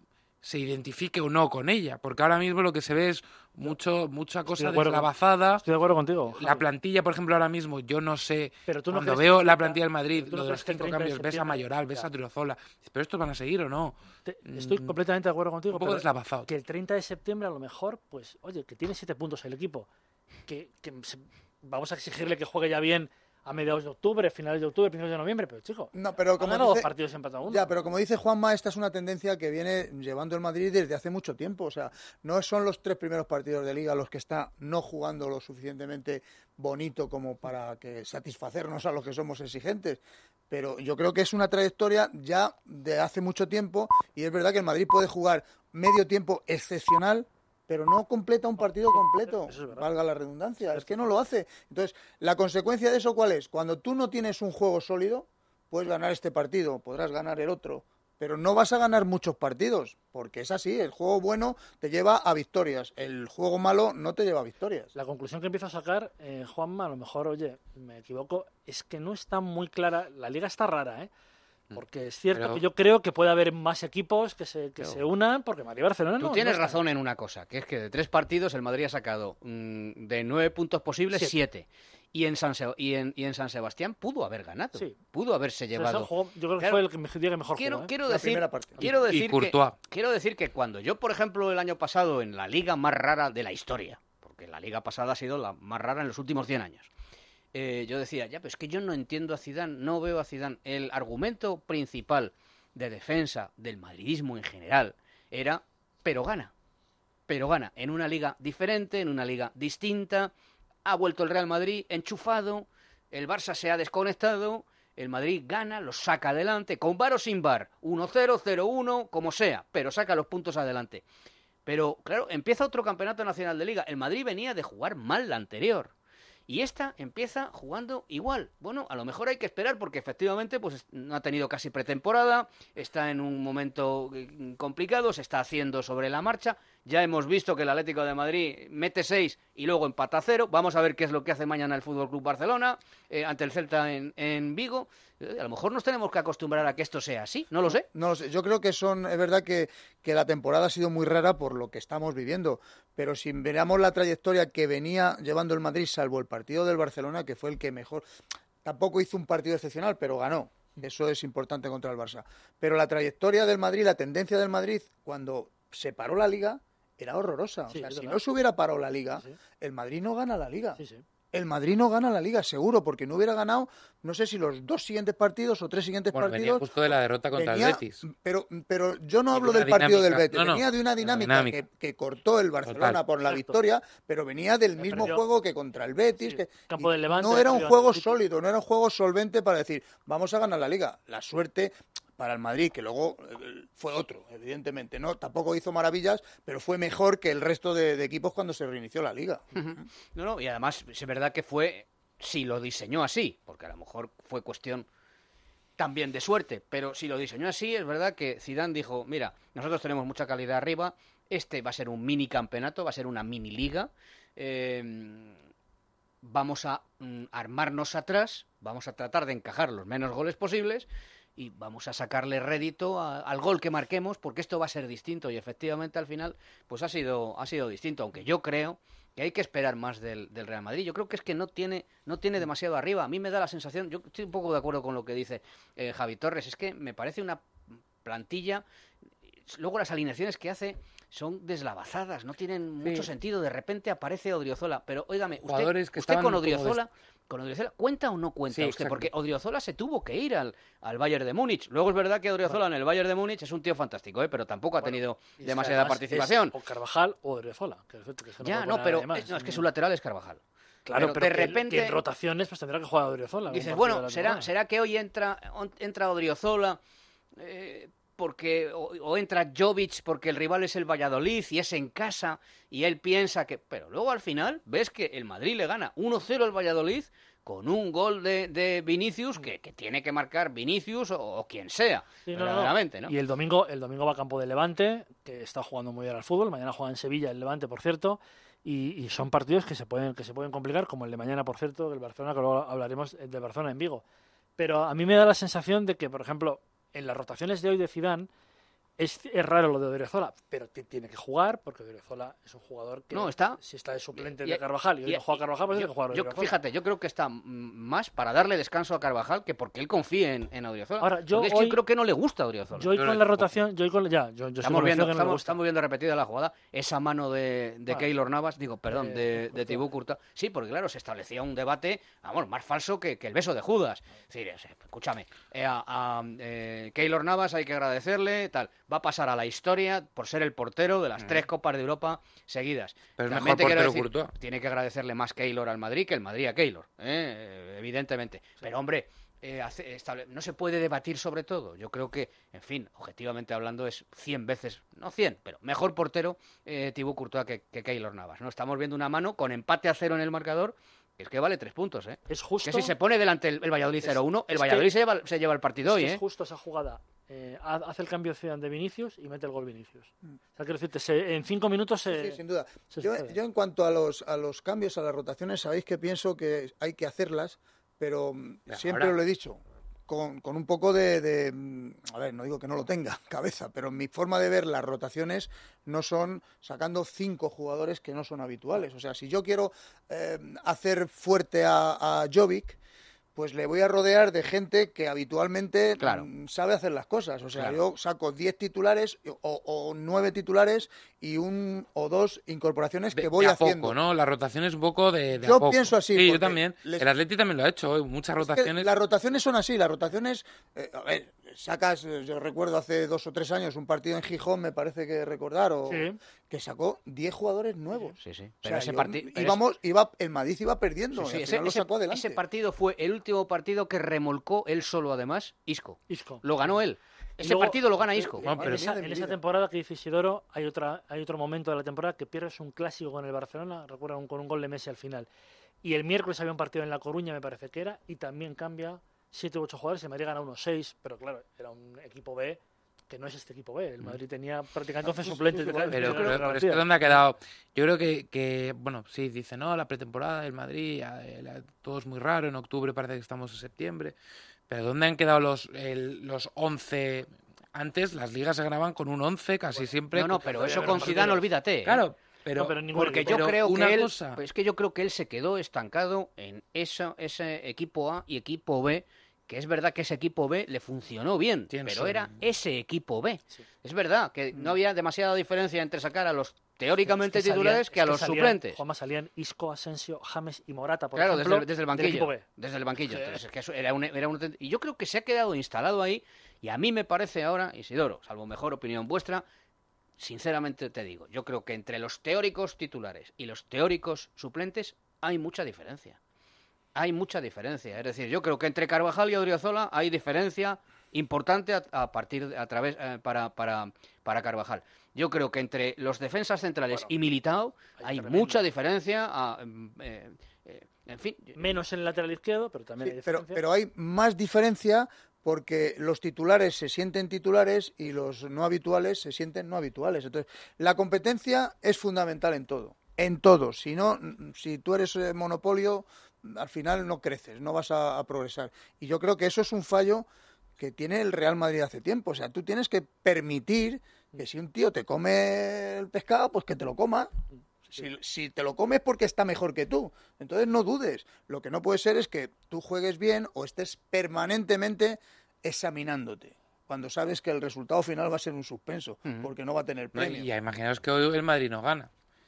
se identifique o no con ella, porque ahora mismo lo que se ve es mucho mucha cosa de acuerdo. deslavazada. Estoy de acuerdo contigo, Javi. La plantilla, por ejemplo, ahora mismo, yo no sé, Pero tú no cuando crees veo que- la plantilla del Madrid, ¿tú no lo de crees los que el cinco treinta de cambios, ves a septiembre- Mayoral, ves a Claro. Odriozola, pero estos van a seguir o no. Te- Estoy Mm, completamente de acuerdo contigo. un poco pero deslavazado. Que el treinta de septiembre a lo mejor, pues, oye, que tiene siete puntos el equipo. Que, que se- vamos a exigirle que juegue ya bien a mediados de octubre, finales de octubre, principios de noviembre, pero chico, No, pero ha como ganado dice- dos partidos y empatado uno. Ya, pero como dice Juanma, esta es una tendencia que viene llevando el Madrid desde hace mucho tiempo. O sea, no son los tres primeros partidos de Liga los que está no jugando lo suficientemente bonito como para que satisfacernos a los que somos exigentes. Pero yo creo que es una trayectoria ya de hace mucho tiempo y es verdad que el Madrid puede jugar medio tiempo excepcional, pero no completa un partido completo, valga la redundancia, es que no lo hace. Entonces, la consecuencia de eso, ¿cuál es? Cuando tú no tienes un juego sólido, puedes ganar este partido, podrás ganar el otro, pero no vas a ganar muchos partidos, porque es así, el juego bueno te lleva a victorias, el juego malo no te lleva a victorias. La conclusión que empiezo a sacar, eh, Juanma, a lo mejor, oye, me equivoco, es que no está muy clara, la liga está rara, ¿eh? Porque es cierto Pero- que yo creo que puede haber más equipos que se, que Pero- se unan, porque Madrid y Barcelona Tú no. tienes no están. razón en una cosa, que es que de tres partidos el Madrid ha sacado mm, de nueve puntos posibles Siete. siete. Y en, San Se- y, en, y en San Sebastián pudo haber ganado. Sí. Pudo haberse O sea, llevado. ese juego, yo creo que Claro, fue el que me día que mejor quiero, jugó, ¿eh? quiero La decir, primera parte. quiero Y- y decir que, Courtois. quiero decir que cuando yo, por ejemplo, el año pasado en la liga más rara de la historia, porque la liga pasada ha sido la más rara en los últimos cien años, eh, yo decía, ya, pero es que yo no entiendo a Zidane, no veo a Zidane. El argumento principal de defensa del madridismo en general era, pero gana, pero gana, en una liga diferente, en una liga distinta, ha vuelto el Real Madrid enchufado, el Barça se ha desconectado, el Madrid gana, los saca adelante, con bar o sin bar, uno cero, cero uno, como sea, pero saca los puntos adelante. Pero, claro, empieza otro campeonato nacional de liga. El Madrid venía de jugar mal la anterior. Y esta empieza jugando igual. Bueno, a lo mejor hay que esperar porque efectivamente pues no ha tenido casi pretemporada, está en un momento eh, complicado, se está haciendo sobre la marcha. Ya hemos visto que el Atlético de Madrid mete seis y luego empata cero. Vamos a ver qué es lo que hace mañana el Fútbol Club Barcelona eh, ante el Celta en, en Vigo. Eh, a lo mejor nos tenemos que acostumbrar a que esto sea así, no lo sé. No lo sé, yo creo que son, es verdad que, que la temporada ha sido muy rara por lo que estamos viviendo, pero si miramos la trayectoria que venía llevando el Madrid, salvo el partido del Barcelona, que fue el que mejor, tampoco hizo un partido excepcional, pero ganó, eso es importante contra el Barça. Pero la trayectoria del Madrid, la tendencia del Madrid, cuando se paró la Liga, era horrorosa. Sí, o sea, es si verdad. no se hubiera parado la Liga, Sí, sí. el Madrid no gana la Liga. Sí, sí. El Madrid no gana la Liga, seguro, porque no hubiera ganado, no sé si los dos siguientes partidos o tres siguientes Bueno, venía partidos. justo de la derrota contra venía- el Betis. Pero, pero yo no Y hablo de del una partido del dinámica. Betis, No, no, venía de una la dinámica, dinámica. Que, que cortó el Barcelona Total. por la Exacto. victoria, pero venía del Se mismo perdió. juego que contra el Betis. Sí, que, campo y del Levante, no era un arriba, juego City. sólido, no era un juego solvente para decir, vamos a ganar la Liga. La suerte para el Madrid, que luego eh, fue otro, evidentemente, no tampoco hizo maravillas, pero fue mejor que el resto de, de equipos cuando se reinició la Liga. No, no, y además es verdad que fue, si lo diseñó así, porque a lo mejor fue cuestión también de suerte, pero si lo diseñó así, es verdad que Zidane dijo, mira, nosotros tenemos mucha calidad arriba, este va a ser un mini campeonato, va a ser una mini liga, eh, vamos a mm, armarnos atrás, vamos a tratar de encajar los menos goles posibles y vamos a sacarle rédito a- al gol que marquemos porque esto va a ser distinto y efectivamente al final pues ha sido ha sido distinto, aunque yo creo que hay que esperar más del, del Real Madrid. Yo creo que es que no tiene no tiene demasiado arriba. A mí me da la sensación, yo estoy un poco de acuerdo con lo que dice eh, Javi Torres, es que me parece una plantilla, luego las alineaciones que hace son deslavazadas, no tienen mucho Sí. sentido. De repente aparece Odriozola, pero óigame, usted, Jugadores que usted estaban con como Odriozola, con Odriozola, ¿cuenta o no cuenta Sí, usted? exacto. Porque Odriozola se tuvo que ir al, al Bayern de Múnich. Luego es verdad que Odriozola en el Bayern de Múnich es un tío fantástico, ¿eh? Pero tampoco ha Bueno, tenido y es que demasiada además participación. es o Carvajal o Odriozola. Que, que es que Ya, puede no, poner pero nadie más, es, no, es que ¿no? su lateral es Carvajal. Claro, pero, de que- repente que en rotaciones pues tendrá que jugar Odriozola. algún dices, partido de bueno, la será, temporada. será que hoy entra, on- entra Odriozola eh, porque o, o entra Jovic porque el rival es el Valladolid y es en casa y él piensa que... Pero luego al final ves que el Madrid le gana uno cero al Valladolid con un gol de, de Vinicius que, que tiene que marcar Vinicius o, o quien sea, Sí, no, no, no. verdaderamente, ¿no? Y el domingo, el domingo va a campo de Levante, que está jugando muy bien al fútbol. Mañana juega en Sevilla el Levante, por cierto. Y, y son partidos que se pueden que se pueden complicar, como el de mañana, por cierto, del Barcelona, que luego hablaremos del Barcelona en Vigo. Pero a mí me da la sensación de que, por ejemplo, en las rotaciones de hoy de Zidane, Es, es raro lo de Odriozola, pero t- tiene que jugar porque Odriozola es un jugador que no, está, si está de suplente y, de Carvajal y, y hoy no juega Carvajal, pues yo, tiene que jugar yo, Odriozola. Fíjate, yo creo que está más para darle descanso a Carvajal que porque él confíe en, en Odriozola. Ahora, yo porque es hoy, que yo creo que no le gusta a Odriozola. Yo hoy con la rotación, yo hoy con ya, yo, yo estamos, viendo, que no estamos, estamos viendo repetida la jugada, esa mano de, de bueno, Keylor Navas, digo, perdón, eh, de, de Thibaut Courtois. Sí, porque claro, se establecía un debate, vamos, más falso que, que el beso de Judas. Es decir, escúchame, eh, a, a eh, Keylor Navas hay que agradecerle, tal, va a pasar a la historia por ser el portero de las mm. tres Copas de Europa seguidas. Pero es También mejor portero decir, Courtois. Tiene que agradecerle más Keylor al Madrid que el Madrid a Keylor, eh, evidentemente. Sí. Pero hombre, eh, hace, estable, no se puede debatir sobre todo. Yo creo que, en fin, objetivamente hablando, es cien veces, no cien, pero mejor portero eh, Thibaut Courtois que, que Keylor Navas. ¿No? Estamos viendo una mano con empate a cero en el marcador. Es que vale tres puntos, ¿eh? Es justo. Que si se pone delante el, el Valladolid cero uno, el Valladolid se lleva, se lleva el partido es hoy, que ¿eh? Es justo esa jugada. Eh, hace el cambio de Vinicius y mete el gol Vinicius. Mm. O sea, quiero decirte, se, en cinco minutos se... Sí, sin duda. Yo, yo en cuanto a los, a los cambios, a las rotaciones, sabéis que pienso que hay que hacerlas, pero Ahora. siempre lo he dicho, con, con un poco de, de... A ver, no digo que no lo tenga, cabeza, pero mi forma de ver las rotaciones no son sacando cinco jugadores que no son habituales. O sea, si yo quiero eh, hacer fuerte a, a Jovic, pues le voy a rodear de gente que habitualmente claro. sabe hacer las cosas. O sea, claro. yo saco diez titulares o, o nueve titulares y un o dos incorporaciones que de, voy de a haciendo. Poco, ¿no? La rotación es un poco de, de Yo a poco. pienso así. Sí, yo también. Les... El Atleti también lo ha hecho, ¿eh? Muchas rotaciones. Es que las rotaciones son así. Las rotaciones... Eh, a ver, sacas, yo recuerdo hace dos o tres años un partido en Gijón, me parece que recordar, o sí. que sacó diez jugadores nuevos. Sí, sí. Pero o sea, ese partido... Íbamos, iba, el Madrid iba perdiendo. Sí, sí, y al ese, final lo sacó adelante. Ese partido fue el último partido que remolcó él solo, además, Isco. Isco. Lo ganó él. Ese luego, partido lo gana Isco. En, en, esa, en esa temporada que dice Isidoro, hay otra hay otro momento de la temporada que pierdes un clásico con el Barcelona, recuerda, con un gol de Messi al final. Y el miércoles había un partido en La Coruña, me parece que era, y también cambia siete u ocho jugadores, el Madrid gana uno seis, pero claro, era un equipo B que no es este equipo B. El Madrid tenía prácticamente once suplentes. Pero, pero, pero, pero es que ¿dónde ha quedado? Yo creo que, que, bueno, sí, dice, no, la pretemporada del Madrid, todo es muy raro, en octubre parece que estamos en septiembre, pero ¿dónde han quedado los, el, los once? Antes las ligas se ganaban con un once casi bueno, siempre. No, no, pero eso con Zidane, olvídate. ¿eh? Claro. Pero, no, pero porque yo pero creo una que él, cosa... pues es que yo creo que él se quedó estancado en eso, ese equipo A y equipo B, que es verdad que ese equipo B le funcionó bien, Tienes pero un... era ese equipo B. Sí. Es verdad que no había demasiada diferencia entre sacar a los teóricamente es que titulares salían, que a es que los salían, suplentes. Juanma, salían Isco, Asensio, James y Morata, por claro, ejemplo, desde, desde el banquillo. B. Desde el banquillo. Sí. Entonces, es que eso era un, era un... Y yo creo que se ha quedado instalado ahí, y a mí me parece ahora, Isidoro, salvo mejor opinión vuestra, sinceramente te digo, yo creo que entre los teóricos titulares y los teóricos suplentes hay mucha diferencia. Hay mucha diferencia. Es decir, yo creo que entre Carvajal y Odriozola hay diferencia importante a, a partir a través eh, para, para, para Carvajal. Yo creo que entre los defensas centrales bueno, y Militao hay, hay mucha diferencia. A, eh, eh, en fin. Menos en el lateral izquierdo, pero también sí, hay diferencia. Pero, pero hay más diferencia porque los titulares se sienten titulares y los no habituales se sienten no habituales. Entonces, la competencia es fundamental en todo. En todo. Si no, si tú eres eh, monopolio, al final no creces, no vas a, a progresar. Y yo creo que eso es un fallo que tiene el Real Madrid hace tiempo. O sea, tú tienes que permitir que si un tío te come el pescado, pues que te lo coma. Si, si te lo comes porque está mejor que tú. Entonces no dudes. Lo que no puede ser es que tú juegues bien o estés permanentemente examinándote, cuando sabes que el resultado final va a ser un suspenso, uh-huh. porque no va a tener premio. No, y imaginaos que hoy el Madrid no gana.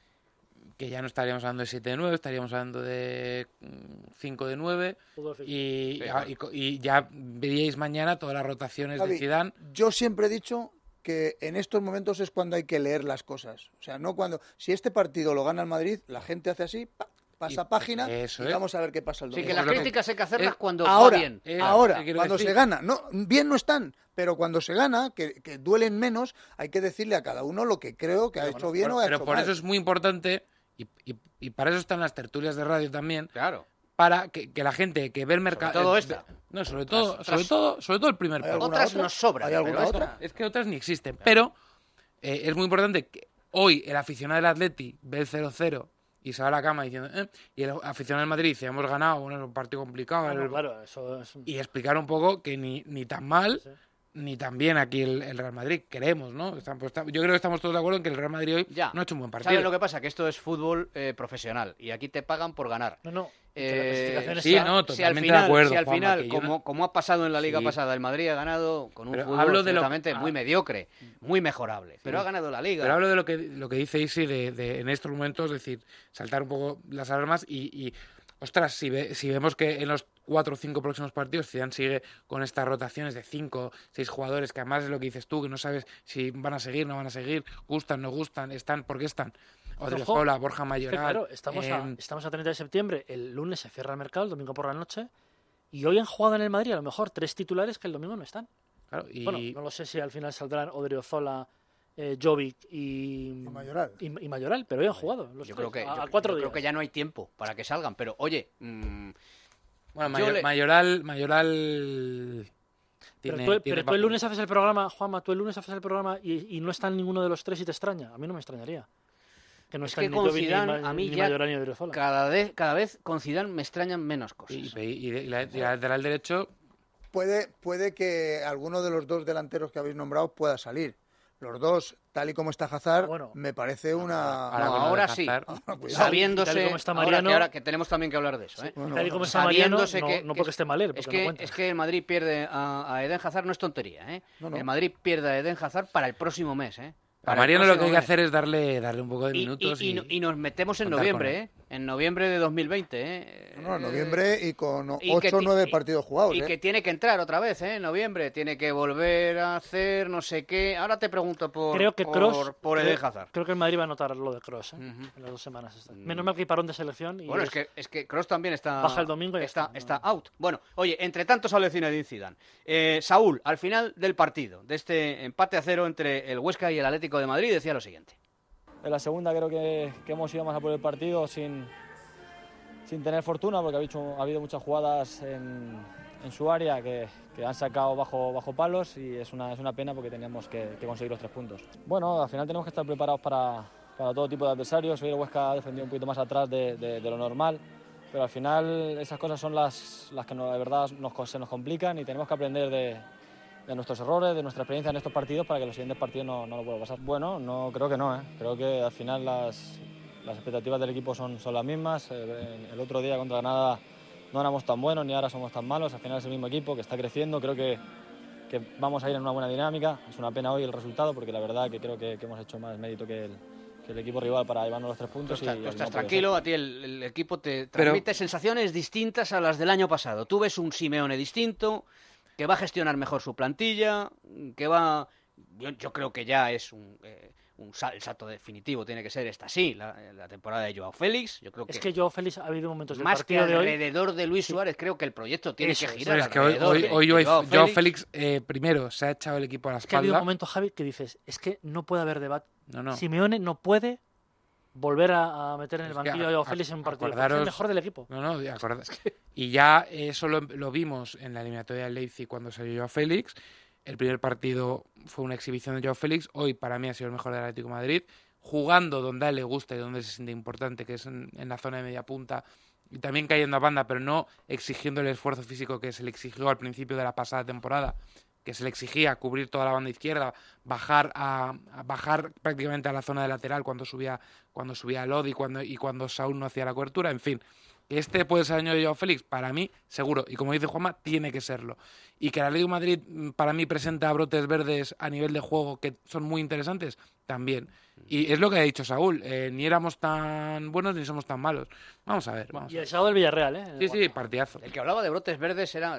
Que ya no estaríamos hablando de siete de nueve, estaríamos hablando de cinco de nueve y, y, y ya veríais mañana todas las rotaciones Javi, de Zidane. Yo siempre he dicho que en estos momentos es cuando hay que leer las cosas. O sea, no cuando... Si este partido lo gana el Madrid, la gente hace así, pa, pasa y, página eso y es. vamos a ver qué pasa el domingo. Sí, que las críticas hay que hacerlas eh, cuando ahora, va bien. Eh, ahora, cuando decir? se gana. No, bien no están, pero cuando se gana, que, que duelen menos, hay que decirle a cada uno lo que creo que pero ha hecho bueno, bien pero, o ha pero hecho por mal. eso es muy importante... Y, y, y para eso están las tertulias de radio también. Claro. Para que, que la gente que ve el mercado. Sobre todo esta. No, sobre todo, otras, sobre todo, sobre todo el primer paso. Otras otra? nos sobran. ¿Hay alguna pero otra? Es que otras ni existen. Claro. Pero eh, es muy importante que hoy el aficionado del Atleti ve el cero cero y se va a la cama diciendo, eh, y el aficionado del Madrid dice, hemos ganado, bueno, es un partido complicado. Claro, el... claro, eso es un... Y explicar un poco que ni, ni tan mal. Sí. ni también aquí el, el Real Madrid, queremos, ¿no? Estamos, pues, yo creo que estamos todos de acuerdo en que el Real Madrid hoy ya. no ha hecho un buen partido. ¿Sabes lo que pasa? Que esto es fútbol eh, profesional y aquí te pagan por ganar. No, no. Eh, sí, si, no, si totalmente al final, de acuerdo, si al Juanma, final que yo como, no- como ha pasado en la liga Sí. pasada, el Madrid ha ganado con un Pero fútbol hablo de lo- ciertamente ah. muy mediocre, muy mejorable, pero Sí. ha ganado la liga. Pero hablo de lo que lo que dice Isi de, de en estos momentos, es decir, saltar un poco las alarmas y, y ostras, si, ve, si vemos que en los cuatro o cinco próximos partidos Zidane sigue con estas rotaciones de cinco, seis jugadores, que además es lo que dices tú, que no sabes si van a seguir, no van a seguir, gustan, no gustan, están, ¿por qué están? Odriozola, Borja Es que, Mayoral. claro, estamos, a, eh, estamos a treinta de septiembre, el lunes se cierra el mercado, el domingo por la noche, y hoy han jugado en el Madrid a lo mejor tres titulares que el domingo no están. Claro, y- Bueno, no lo sé si al final saldrán Odriozola, eh, Jovic y, Y Mayoral. y, y Mayoral, pero hoy han jugado. Los Yo tres, creo que, a, yo- a cuatro yo días. creo que ya no hay tiempo para que salgan, pero oye, mmm, Bueno, yo Mayor- le- Mayoral, Mayoral tiene, pero tú, tiene pero tú pa- el lunes haces el programa, Juanma, tú el lunes haces el programa y, y no está ninguno de los tres y te extraña. A mí no me extrañaría. Que no es está que ni con Jovic, ni Zidane Ma- a mí ni ya Mayoral, ni Odriozola. cada vez, cada vez con Zidane me extrañan menos cosas. Y, y, y la, y la lateral derecho, Puede, puede que alguno de los dos delanteros que habéis nombrado pueda salir. Los dos, tal y como está Hazard, me parece una... No, ahora sí. Cuidado. Sabiéndose, Tal y como está ahora Mariano- que, ahora que tenemos también que hablar de eso, ¿eh? Bueno, Tal y como está Mariano, Sabiéndose no- que- no que porque es- esté mal él, es porque no que, cuenta. es que el Madrid pierde a, a Eden Hazard, no es tontería, ¿eh? No, no. El Madrid pierde a Eden Hazard para el próximo mes, ¿eh? a Para el Mariano lo que próximo hay que mes. hacer es darle, darle un poco de Y- minutos y, y, y no- y nos metemos en contar con noviembre, él. ¿eh? En noviembre de dos mil veinte, ¿eh? No, en noviembre y con Y que ocho o ti- nueve y- partidos jugados. Y ¿eh? que tiene que entrar otra vez, ¿eh? En noviembre. Tiene que volver a hacer no sé qué. Ahora te pregunto por, Creo que por, Kroos, por creo, Eden Hazard. creo que el Madrid va a notar lo de Kroos, ¿eh? En las dos semanas. estas. Menos mal que hay parón de selección. Y Bueno, es que, es que Kroos también está, Baja el domingo y ya está, está out. Bueno, oye, entre tanto sale Zinedine Zidane. Eh, Saúl, al final del partido, de este empate a cero entre el Huesca y el Atlético de Madrid, decía lo siguiente. En la segunda creo que, que hemos ido más a por el partido sin, sin tener fortuna, porque ha habido, ha habido muchas jugadas en, en su área que, que han sacado bajo, bajo palos y es una, es una pena porque teníamos que, que conseguir los tres puntos. Bueno, al final tenemos que estar preparados para, para todo tipo de adversarios. Hoy el Huesca ha defendido un poquito más atrás de, de, de lo normal, pero al final esas cosas son las, las que no, de verdad nos, se nos complican y tenemos que aprender de, de nuestros errores, de nuestra experiencia en estos partidos para que los siguientes partidos no, no lo vuelva a pasar. Bueno, no, creo que no, ¿eh? Creo que al final las, las expectativas del equipo son, son las mismas. Eh, el otro día contra Granada no éramos tan buenos ni ahora somos tan malos. Al final es el mismo equipo que está creciendo. Creo que, que vamos a ir en una buena dinámica. Es una pena hoy el resultado porque la verdad que creo que, que hemos hecho más mérito que el, que el equipo rival para llevarnos los tres Tú puntos. estás, y, tú y estás no puede tranquilo, ser. a ti el, el equipo te Pero- transmite sensaciones distintas a las del año pasado. Tú ves un Simeone distinto, que va a gestionar mejor su plantilla, que va... Yo, yo creo que ya es un, eh, un sal- el salto definitivo, tiene que ser esta sí, la, la temporada de Joao Félix. Yo creo que, Es que Joao Félix ha habido momentos del más que partido de hoy. alrededor de Luis Suárez, creo que el proyecto tiene Eso que es. girar es que hoy, alrededor hoy, de- hoy, de hoy Joao Joao Félix. Félix, eh, primero se ha echado el equipo a la Es que ha habido espalda. momentos, Javi, que dices, es que no puede haber debate. No, no. Simeone no puede volver a, a meter en el Es que banquillo a a- Joao a- Félix en un partido. porque acordaros- Es el mejor del equipo. No, no, de acuerdo. Y ya eso lo, lo vimos en la eliminatoria del Leipzig cuando salió Joao Félix. El primer partido fue una exhibición de Joao Félix. Hoy para mí ha sido el mejor del Atlético de Madrid. Jugando donde a él le gusta y donde se siente importante, que es en, en la zona de media punta. Y también cayendo a banda, pero no exigiendo el esfuerzo físico que se le exigió al principio de la pasada temporada, que se le exigía cubrir toda la banda izquierda, bajar a, a bajar prácticamente a la zona de lateral cuando subía cuando subía a Lodi cuando, y cuando Saúl no hacía la cobertura, en fin. Que este puede ser el año de Joao Félix, para mí, seguro. Y como dice Juanma, tiene que serlo. Y que el Atlético de Madrid, mm, para mí, presenta brotes verdes a nivel de juego que son muy interesantes, también. Y es lo que ha dicho Saúl, eh, ni éramos tan buenos ni somos tan malos. Vamos a ver. Vamos Y a el ver. sábado del Villarreal, ¿eh? Sí, sí, partidazo. El que hablaba de brotes verdes era...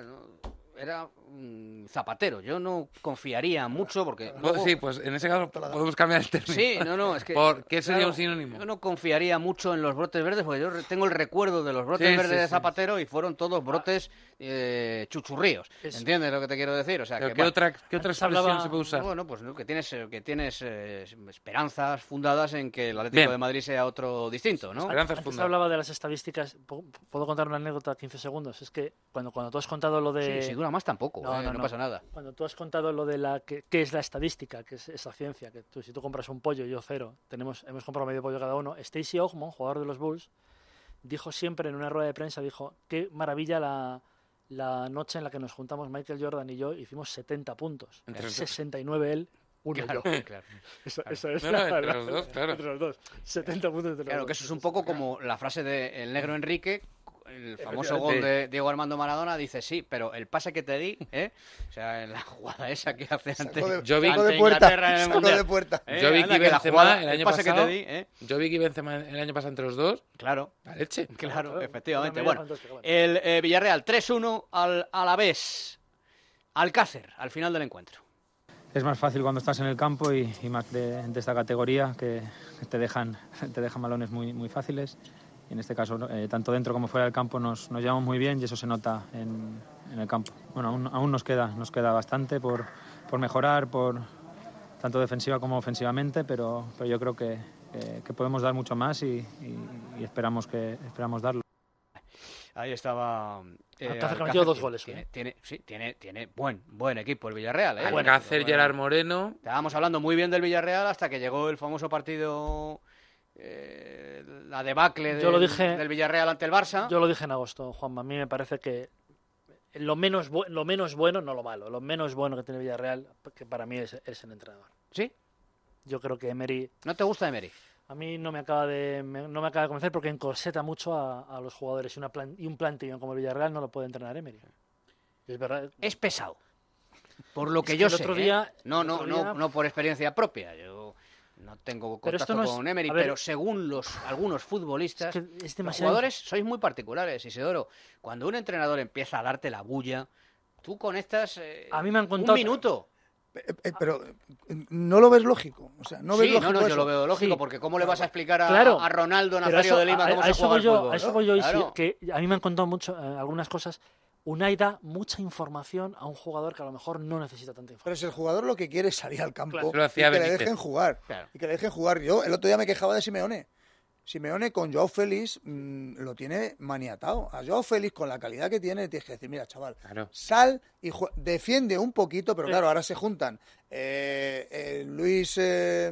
Era un Zapatero. Yo no confiaría mucho porque... Pues luego- sí, pues en ese caso podemos cambiar el término. Sí, no, no, es que... ¿Por qué sería claro, un sinónimo? Yo no confiaría mucho en los brotes verdes porque yo re- tengo el recuerdo de los brotes Sí, verdes sí, de sí. Zapatero y fueron todos brotes eh, chuchurríos. Es- ¿Entiendes lo que te quiero decir? O sea, Pero que, ¿qué bueno, otra, qué otra Antes expresión hablaba- se puede usar? bueno, pues ¿no? que tienes, eh, que tienes eh, esperanzas fundadas en que el Atlético Bien. de Madrid sea otro distinto, ¿no? Esperanzas Antes fundadas. hablaba de las estadísticas. ¿Puedo puedo contar una anécdota quince segundos? Es que cuando, cuando tú has contado lo de... Sí, si dura más tampoco, No, eh, no, no no. pasa nada. Cuando tú has contado lo de la que, qué es la estadística, que es esa ciencia, que tú, si tú compras un pollo y yo cero, tenemos, hemos comprado medio pollo cada uno. Stacey Ogmon, jugador de los Bulls, dijo siempre en una rueda de prensa, dijo, qué maravilla la, la noche en la que nos juntamos Michael Jordan y yo hicimos setenta puntos. Entre sesenta y nueve él, uno Claro, yo. claro. Eso, Claro. eso es No, no, la- entre la- los dos, claro. Entre los dos. setenta puntos entre los Claro, dos. que eso es un poco como la frase de el negro Enrique, el famoso Efectivamente. gol de Diego Armando Maradona, dice sí, pero el pase que te di, ¿eh? O sea, en la jugada esa que hace ante, de- Yo vi- ante sacó de puerta, Inglaterra en el sacó Mundial. de puerta. Eh, Yo vi anda, que la Benzema jugada, el el año pase que pasado, te di, ¿eh? yo vi que Benzema el año pasado entre los dos, Claro, la leche. claro, Claro, efectivamente. una Bueno, medida fantástica, vale. el eh, Villarreal tres uno al Alavés. Alcácer, al final del encuentro. Es más fácil cuando estás en el campo y, y más de, de esta categoría que te dejan, te dejan balones muy, muy fáciles. Y en este caso, eh, tanto dentro como fuera del campo nos, nos llevamos muy bien y eso se nota en, en el campo. Bueno, aún, aún nos queda, nos queda bastante por, por mejorar, por tanto defensiva como ofensivamente, pero, pero yo creo que, que, que podemos dar mucho más y, y, y esperamos, que, esperamos darlo. Ahí estaba. Eh, Alcácer, que ha metido dos que goles, Tiene, ¿eh? tiene, sí, tiene, tiene buen, buen equipo el Villarreal. ¿eh? Alcácer, Bueno, Gerard Moreno. Estábamos hablando muy bien del Villarreal hasta que llegó el famoso partido. Eh, la debacle del, Yo lo dije- del Villarreal ante el Barça. Yo lo dije en agosto, Juanma. A mí me parece que lo menos, bu- lo menos bueno, no lo malo, lo menos bueno que tiene Villarreal, que para mí es, es el entrenador. ¿Sí? Yo creo que Emery... ¿No te gusta Emery? A mí no me acaba de, me- no me acaba de convencer porque encorseta mucho a, a los jugadores y, una plan- y un plantillón como el Villarreal no lo puede entrenar Emery. Es verdad. Es pesado. Por lo Es que que yo el sé. otro ¿eh? día- No, el no, otro no, día- no por experiencia propia. Yo no tengo Pero contacto esto no es- con Emery, a ver- pero según los algunos futbolistas, Es que es los demasiado- jugadores sois muy particulares, Isidoro. Cuando un entrenador empieza a darte la bulla, tú conectas eh, A mí me han un contado... minuto. Eh, eh, pero eh, no lo ves lógico. O sea, no ves sí, lógico no, no, yo eso. lo veo lógico, Sí. porque ¿cómo le vas a explicar a, Claro. a Ronaldo Pero Nazario eso- de Lima a- cómo a se eso juega voy al yo, fútbol? A eso ¿no? voy yo, Isi, Claro. que a mí me han contado mucho, eh, algunas cosas. Unai da mucha información a un jugador que a lo mejor no necesita tanta información. Pero si el jugador lo que quiere es salir al campo Claro. Lo y hacía que le Benítez. dejen jugar. Claro. Y que le dejen jugar. Yo el otro día me quejaba de Simeone. Simeone con Joao Félix mmm, lo tiene maniatado. A Joao Félix, con la calidad que tiene, tienes que decir, mira, chaval, Claro. sal y jue- defiende un poquito, pero claro, ahora se juntan eh, eh, Luis eh,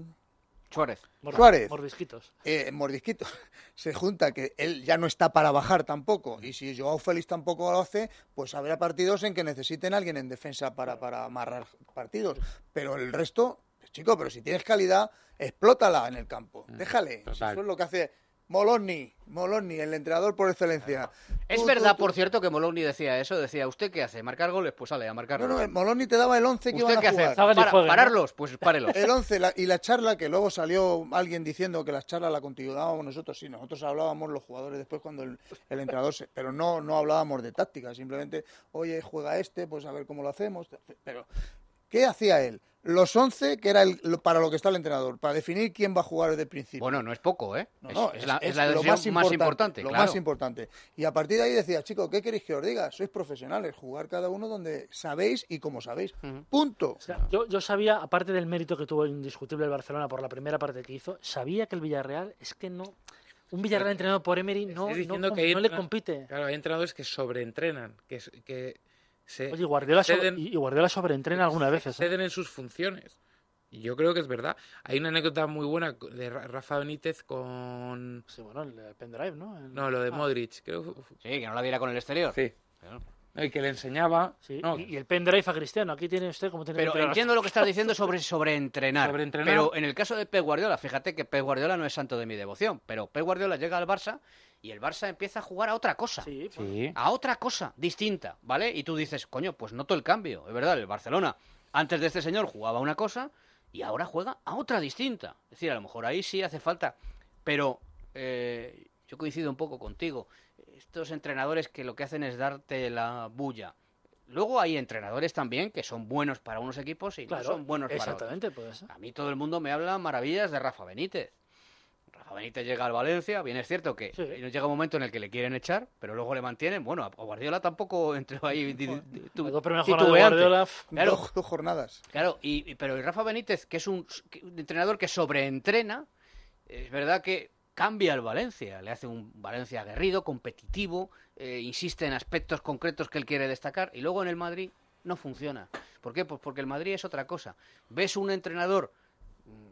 Suárez. Mor- Suárez. Mordisquitos. eh, Mordisquito, se junta que él ya no está para bajar tampoco, y si Joao Félix tampoco lo hace, pues habrá partidos en que necesiten a alguien en defensa para, para amarrar partidos, pero el resto, pues, chico, pero si tienes calidad, explótala en el campo, déjale, si Total. eso es lo que hace Moloni, Moloni, el entrenador por excelencia. Es Tú, verdad, tú, tú. por cierto, que Moloni decía eso, decía, ¿usted qué hace? ¿Marcar goles? Pues sale a marcar No, no, goles. Moloni te daba el once que ¿Usted iban qué a hace? jugar. Sábado y Para- juegan, ¿no? ¿Pararlos? Pues párelos. El once la- y la charla, que luego salió alguien diciendo que las charlas la continuábamos nosotros, sí, nosotros hablábamos los jugadores después cuando el, el entrenador, se, pero no, no hablábamos de táctica, simplemente, oye, juega este, pues a ver cómo lo hacemos, pero ¿qué hacía él? Los once, que era el, lo- para lo que está el entrenador, para definir quién va a jugar desde el principio. Bueno, no es poco, ¿eh? No, es, no, es la, es es la lo decisión más importante. Lo claro. más importante. Y a partir de ahí decía, chicos, ¿qué queréis que os diga? Sois profesionales, jugar cada uno donde sabéis y como sabéis. Ujú. Punto. O sea, yo, yo sabía, aparte del mérito que tuvo indiscutible el Barcelona por la primera parte que hizo, sabía que el Villarreal es que no... Un Villarreal entrenado por Emery no, Estoy no, diciendo com- que hay no le entrena- compite. Claro, hay entrenadores que sobreentrenan, que, que se Oye, Guardiola, sobre- ceden- y Guardiola sobreentrena algunas veces. ¿eh? ceden en sus funciones. Y yo creo que es verdad. Hay una anécdota muy buena de Ra- Rafa Benítez con... Sí, bueno, el, el pendrive, ¿no? El- No, lo de Ah, Modric. Creo que fue- Sí, que no la diera con el exterior. Sí. Claro. No, y que le enseñaba... sí, no, y, y el pendrive a Cristiano. Aquí tiene usted como tiene Pero que entrenar. entiendo lo que estás diciendo sobre sobreentrenar. Sobreentrenar. Pero en el caso de Pep Guardiola, fíjate que Pep Guardiola no es santo de mi devoción, pero Pep Guardiola llega al Barça y el Barça empieza a jugar a otra cosa. Sí, pues, Sí. A otra cosa distinta, ¿vale? Y tú dices, coño, pues noto el cambio. Es verdad, el Barcelona antes de este señor jugaba una cosa y ahora juega a otra distinta. Es decir, a lo mejor ahí sí hace falta. Pero eh, yo coincido un poco contigo. Estos entrenadores que lo que hacen es darte la bulla. Luego hay entrenadores también que son buenos para unos equipos y claro, no son buenos para otros. exactamente, pues. A mí todo el mundo me habla maravillas de Rafa Benítez. Rafa Benítez llega al Valencia, bien es cierto que Sí. llega un momento en el que le quieren echar, pero luego le mantienen. Bueno, a Guardiola tampoco entró ahí di- di- tu- Las dos primeras jornadas de titubeante. Guardiola, f- Claro, Dos, dos jornadas. claro, y, y- pero el Rafa Benítez, que es un, que- un entrenador que sobreentrena, es verdad que cambia el Valencia, le hace un Valencia aguerrido, competitivo, eh, insiste en aspectos concretos que él quiere destacar, y luego en el Madrid no funciona. ¿Por qué? Pues porque el Madrid es otra cosa. Ves un entrenador mm,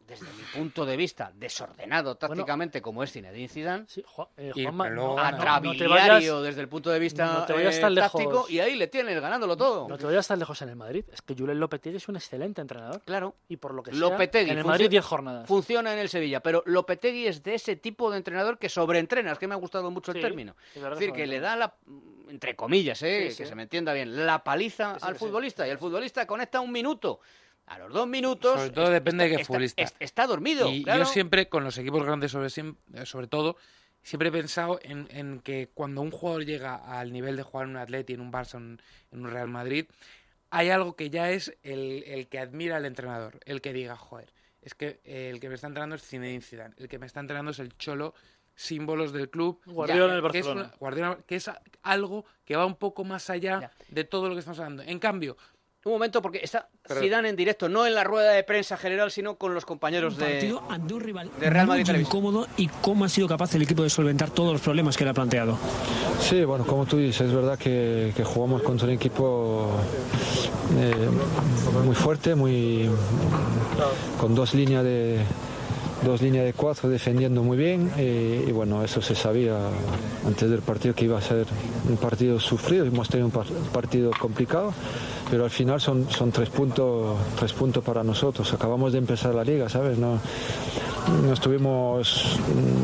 desde mi punto de vista, desordenado tácticamente bueno, como es Zinedine Zidane, sí, Juan, eh, y Juanma, no, no, atrabiliario no vayas, desde el punto de vista no te vayas eh, tan táctico, lejos, y ahí le tienes ganándolo todo. No te vayas tan lejos en el Madrid, es que Julen Lopetegui es un excelente entrenador. Claro. Y por lo que sea, Lopetegui, en el Madrid diez jornadas. Funciona en el Sevilla, pero Lopetegui es de ese tipo de entrenador que sobreentrena, es que me ha gustado mucho sí, el término. Es decir, que le da la, entre comillas, eh, sí, sí. que se me entienda bien, la paliza sí, al sí, futbolista, sí. y el futbolista conecta un minuto. A los dos minutos... Sobre todo depende está, de qué futbolista. Está, está dormido, Y claro. yo siempre, con los equipos grandes sobre, sobre todo, siempre he pensado en, en que cuando un jugador llega al nivel de jugar en un Atleti, en un Barça, en, en un Real Madrid, hay algo que ya es el, el que admira al entrenador, el que diga, joder, es que eh, el que me está entrenando es Zinedine Zidane, el que me está entrenando es el Cholo, símbolos del club, Guardiola en el que Barcelona. Es una, Guardiola, que es algo que va un poco más allá ya. de todo lo que estamos hablando. En cambio... Un momento, porque está Perdón. Zidane en directo, no en la rueda de prensa general, sino con los compañeros un de, partido ante un rival de Real Madrid muy Televisión. Incómodo, y cómo ha sido capaz el equipo de solventar todos los problemas que le ha planteado. Sí, bueno, como tú dices, es verdad que, que jugamos contra un equipo eh, muy fuerte, muy con dos líneas de dos líneas de cuatro defendiendo muy bien y, y bueno, eso se sabía antes del partido que iba a ser un partido sufrido. Hemos tenido un par partido complicado, pero al final son, son tres puntos tres puntos para nosotros. Acabamos de empezar la liga, ¿sabes? No, no estuvimos...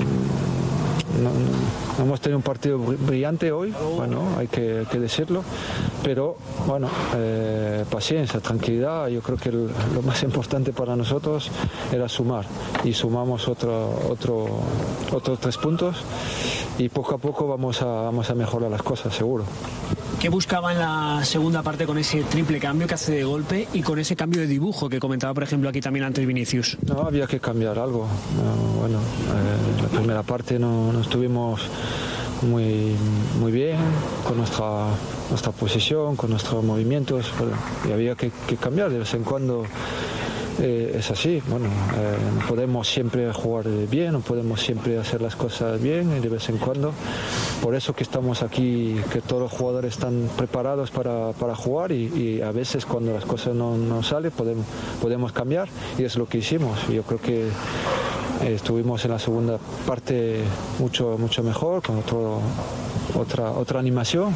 No, no hemos tenido un partido brillante hoy, bueno, hay que, hay que decirlo, pero bueno, eh, paciencia, tranquilidad. Yo creo que el, lo más importante para nosotros era sumar, y sumamos otro, otro, otros tres puntos, y poco a poco vamos a, vamos a mejorar las cosas, seguro. ¿Qué buscaba en la segunda parte con ese triple cambio que hace de golpe y con ese cambio de dibujo que comentaba, por ejemplo, aquí también antes Vinicius? No, había que cambiar algo. No, bueno, eh, la primera parte no, no estuvimos muy, muy bien con nuestra, nuestra posición, con nuestros movimientos, y había que, que cambiar de vez en cuando. Eh, es así, bueno, eh, no podemos siempre jugar bien, no podemos siempre hacer las cosas bien, y de vez en cuando. Por eso que estamos aquí, que todos los jugadores están preparados para, para jugar, y, y a veces cuando las cosas no, no salen podemos, podemos cambiar, y es lo que hicimos. Yo creo que eh, estuvimos en la segunda parte mucho, mucho mejor, con otro, otra, otra animación,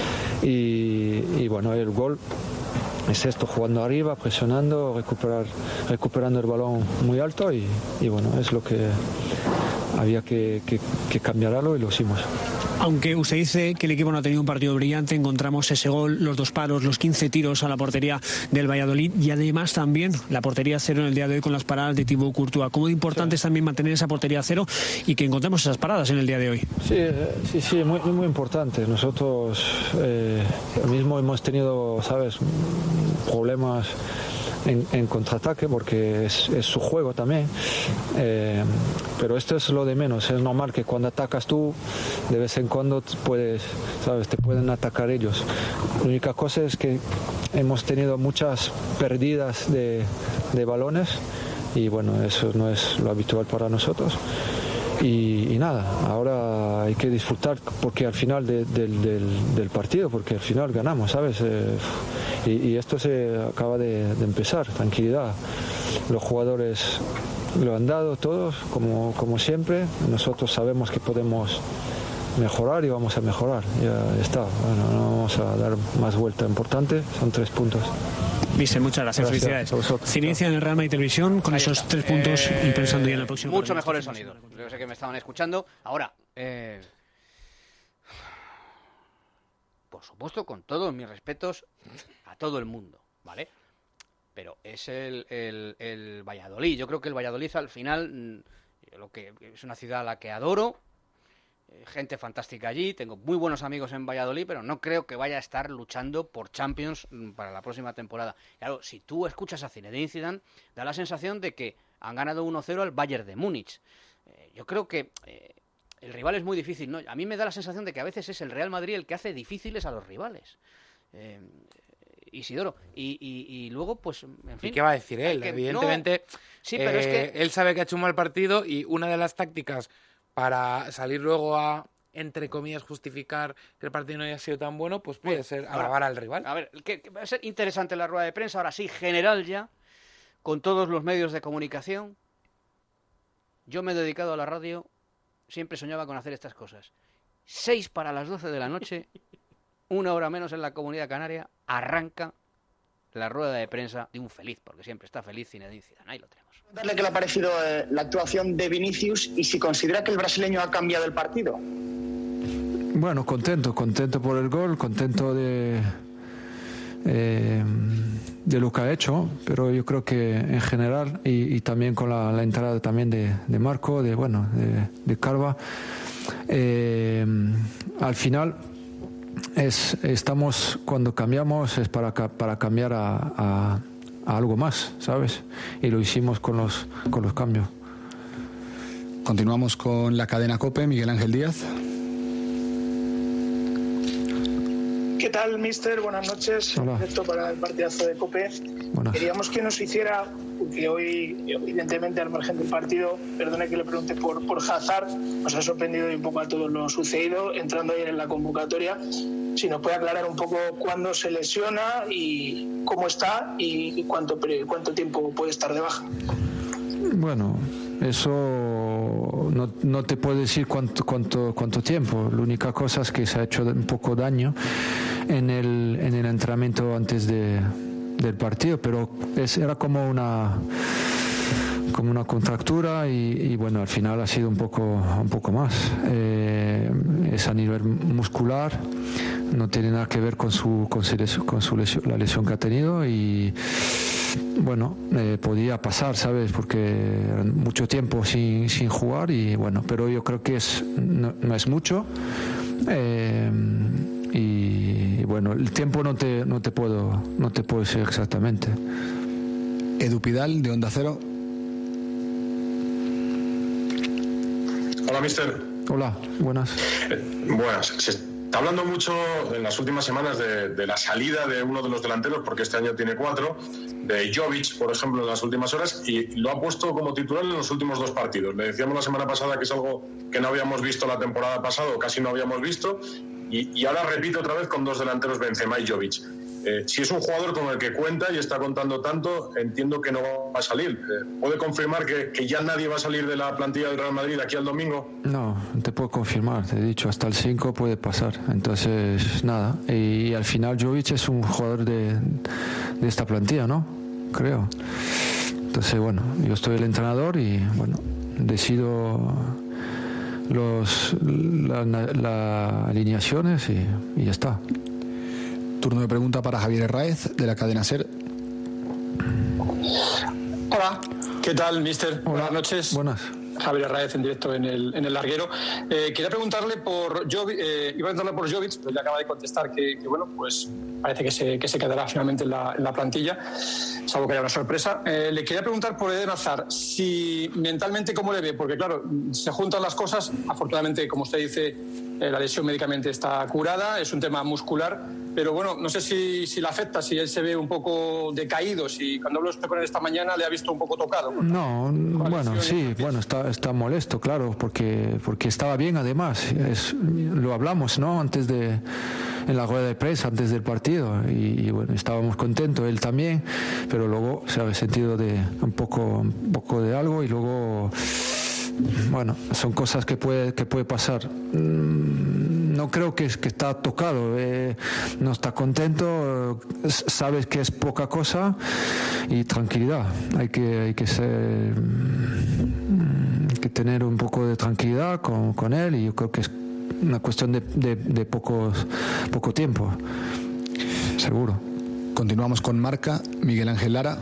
y, y bueno, el gol es esto, jugando arriba, presionando, recuperar, recuperando el balón muy alto, y, y bueno, es lo que había que, que, que cambiar algo, y lo hicimos. Aunque usted dice que el equipo no ha tenido un partido brillante, encontramos ese gol, los dos paros, los quince tiros a la portería del Valladolid, y además también la portería cero en el día de hoy con las paradas de Thibaut Courtois. ¿Cómo de importante sí. es también mantener esa portería cero y que encontremos esas paradas en el día de hoy? Sí, sí, sí, muy, muy importante. Nosotros eh, mismo hemos tenido, ¿sabes?, problemas en, en contraataque, porque es, es su juego también, eh, pero esto es lo de menos. Es normal que cuando atacas tú, de vez en cuando puedes, sabes, te pueden atacar ellos. La única cosa es que hemos tenido muchas pérdidas de, de balones, y bueno, eso no es lo habitual para nosotros. Y, y nada, ahora hay que disfrutar, porque al final de, de, del, del partido, porque al final ganamos, ¿sabes? Eh, y, y esto se acaba de, de empezar, tranquilidad. Los jugadores lo han dado todos, como, como siempre. Nosotros sabemos que podemos mejorar y vamos a mejorar. Ya está, bueno, no vamos a dar más vuelta importante, son tres puntos. Mister, muchas gracias, gracias felicidades. Ciencia en el Real Madrid Televisión con Ahí esos está. tres puntos eh, y pensando ya en el próximo. Mucho mejor el sonido. Yo sé que me estaban escuchando. Ahora, eh, por supuesto, con todos mis respetos a todo el mundo, ¿vale? Pero es el, el, el Valladolid. Yo creo que el Valladolid al final, lo que es una ciudad a la que adoro. Gente fantástica allí, tengo muy buenos amigos en Valladolid, pero no creo que vaya a estar luchando por Champions para la próxima temporada. Claro, si tú escuchas a Zinedine Zidane, da la sensación de que han ganado uno cero al Bayern de Múnich. Eh, yo creo que eh, el rival es muy difícil, ¿no? A mí me da la sensación de que a veces es el Real Madrid el que hace difíciles a los rivales. Eh, Isidoro. Y, y, y luego, pues, en fin... ¿Y qué va a decir él? Que, Evidentemente, no, sí, pero eh, es que... él sabe que ha hecho un mal partido, y una de las tácticas para salir luego a, entre comillas, justificar que el partido no haya sido tan bueno, pues puede Bien, ser alabar al rival. A ver, que, que va a ser interesante la rueda de prensa, ahora sí, general ya, con todos los medios de comunicación, yo me he dedicado a la radio, siempre soñaba con hacer estas cosas. Seis para las doce de la noche, una hora menos en la Comunidad Canaria, arranca la rueda de prensa de un feliz, porque siempre está feliz Zinedine Zidane. Ahí lo tenemos. Darle qué le ha parecido eh, la actuación de Vinicius y si considera que el brasileño ha cambiado el partido. Bueno, contento, contento por el gol, contento de, eh, de lo que ha hecho, pero yo creo que en general y, y también con la, la entrada también de, de Marco, de bueno, de, de Carva, eh, al final es estamos cuando cambiamos es para para cambiar a, a, a algo más, ¿sabes? Y lo hicimos con los con los cambios. Continuamos con la cadena COPE, Miguel Ángel Díaz. ¿Qué tal, mister? Buenas noches. Hola. Esto para el partidazo de COPE. Buenas. Queríamos que nos hiciera, porque hoy, evidentemente, al margen del partido, perdone que le pregunte por, por Hazard, nos ha sorprendido un poco a todos lo sucedido, entrando ayer en la convocatoria. Si nos puede aclarar un poco cuándo se lesiona y cómo está y cuánto, cuánto tiempo puede estar de baja. Bueno, eso no, no te puedo decir cuánto, cuánto, cuánto tiempo. La única cosa es que se ha hecho un poco daño en el, en el entrenamiento antes de, del partido, pero es, era como una como una contractura y, y bueno, al final ha sido un poco un poco más. Eh, es a nivel muscular, no tiene nada que ver con su con su lesión, con su lesión, la lesión que ha tenido y bueno, eh, podía pasar, ¿sabes? Porque mucho tiempo sin, sin jugar y bueno, pero yo creo que es no, no es mucho eh, y bueno, el tiempo no te no te puedo no te puedo decir exactamente. Edu Pidal de Onda Cero. Hola, mister. Hola, buenas. Eh, buenas. Se está hablando mucho en las últimas semanas de, de la salida de uno de los delanteros, porque este año tiene cuatro, de Jovic, por ejemplo, en las últimas horas, y lo ha puesto como titular en los últimos dos partidos. Le decíamos la semana pasada que es algo que no habíamos visto la temporada pasada, o casi no habíamos visto, y, y ahora repite otra vez con dos delanteros, Benzema y Jovic. Eh, si es un jugador con el que cuenta y está contando tanto, entiendo que no va a salir. Eh, ¿Puede confirmar que, que ya nadie va a salir de la plantilla del Real Madrid aquí al domingo? No, no te puedo confirmar. Te he dicho, hasta el cinco puede pasar. Entonces, nada. Y, y al final Jovic es un jugador de, de esta plantilla, ¿no? Creo. Entonces, bueno, yo estoy el entrenador y, bueno, decido los las la alineaciones y, y ya está. Turno de pregunta para Javier Herráez, de la cadena SER. Hola, ¿qué tal, mister? Hola. Buenas noches. Buenas. Javier Herráez en directo en el, en el larguero. Eh, quería preguntarle por Jovic, eh, iba a preguntarle por Jovic, pero ya acaba de contestar que, que bueno, pues parece que se, que se quedará finalmente en la, en la plantilla, salvo que haya una sorpresa. Eh, le quería preguntar por Eden Hazard, si mentalmente cómo le ve, porque claro, se juntan las cosas, afortunadamente, como usted dice, eh, la lesión médicamente está curada, es un tema muscular, pero bueno, no sé si, si le afecta, si él se ve un poco decaído, si cuando hablo usted con él esta mañana le ha visto un poco tocado. No, bueno, sí, bueno, está, está molesto, claro, porque, porque estaba bien además, es, lo hablamos, ¿no? Antes de, en la rueda de prensa, antes del partido, y, y bueno, estábamos contentos, él también, pero luego se ha resentido de un poco, un poco de algo y luego, bueno, son cosas que puede, que puede pasar. No creo que, que está tocado, eh, no está contento, eh, sabes que es poca cosa y tranquilidad. Hay que, hay que ser, hay que tener un poco de tranquilidad con, con él y yo creo que es una cuestión de, de, de pocos, poco tiempo, seguro. Continuamos con Marca, Miguel Ángel Lara.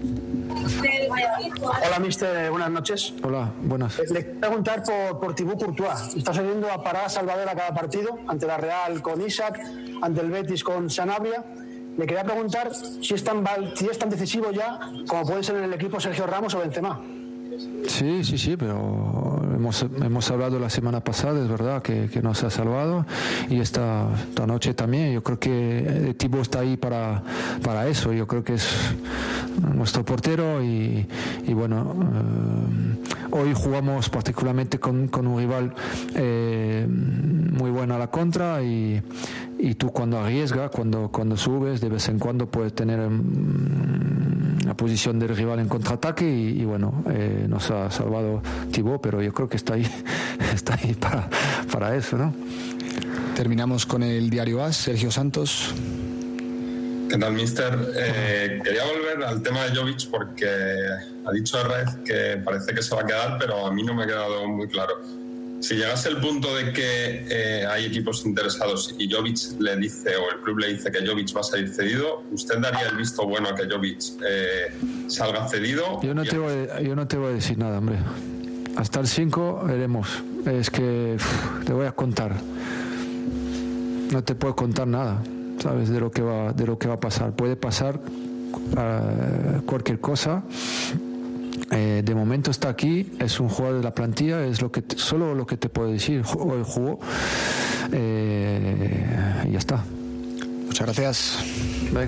Hola, mister. Buenas noches. Hola, buenas. Le quiero preguntar por, por Thibaut Courtois. Está saliendo a parar a Salvador a cada partido, ante la Real con Isaac, ante el Betis con Sanabria. Le quería preguntar si es tan, si es tan decisivo ya como puede ser en el equipo Sergio Ramos o Benzema. Sí, sí, sí, pero hemos, hemos hablado la semana pasada, es verdad, que, que nos ha salvado y esta, esta noche también. Yo creo que Thibaut está ahí para, para eso. Yo creo que es nuestro portero y, y bueno, eh, hoy jugamos particularmente con, con un rival eh, muy bueno a la contra y, y tú cuando arriesgas, cuando, cuando subes, de vez en cuando puedes tener um, la posición del rival en contraataque y, y bueno, eh, nos ha salvado Thibaut, pero yo creo que está ahí, está ahí para, para eso, ¿no? Terminamos con el diario A S, Sergio Santos. ¿Qué tal, mister? Eh, quería volver al tema de Jovic porque ha dicho Herrera que parece que se va a quedar, pero a mí no me ha quedado muy claro. Si llegase el punto de que eh, hay equipos interesados y Jovic le dice, o el club le dice que Jovic va a salir cedido, ¿usted daría el visto bueno a que Jovic eh, salga cedido? Yo no, te voy, yo no te voy a decir nada, hombre. Hasta el cinco veremos. Es que uf, te voy a contar. No te puedo contar nada, ¿sabes? De lo que va, de lo que va a pasar. Puede pasar uh, cualquier cosa. Eh, de momento está aquí, es un jugador de la plantilla, es lo que te, solo lo que te puedo decir. Hoy jugó eh, y ya está. Muchas gracias. Ven.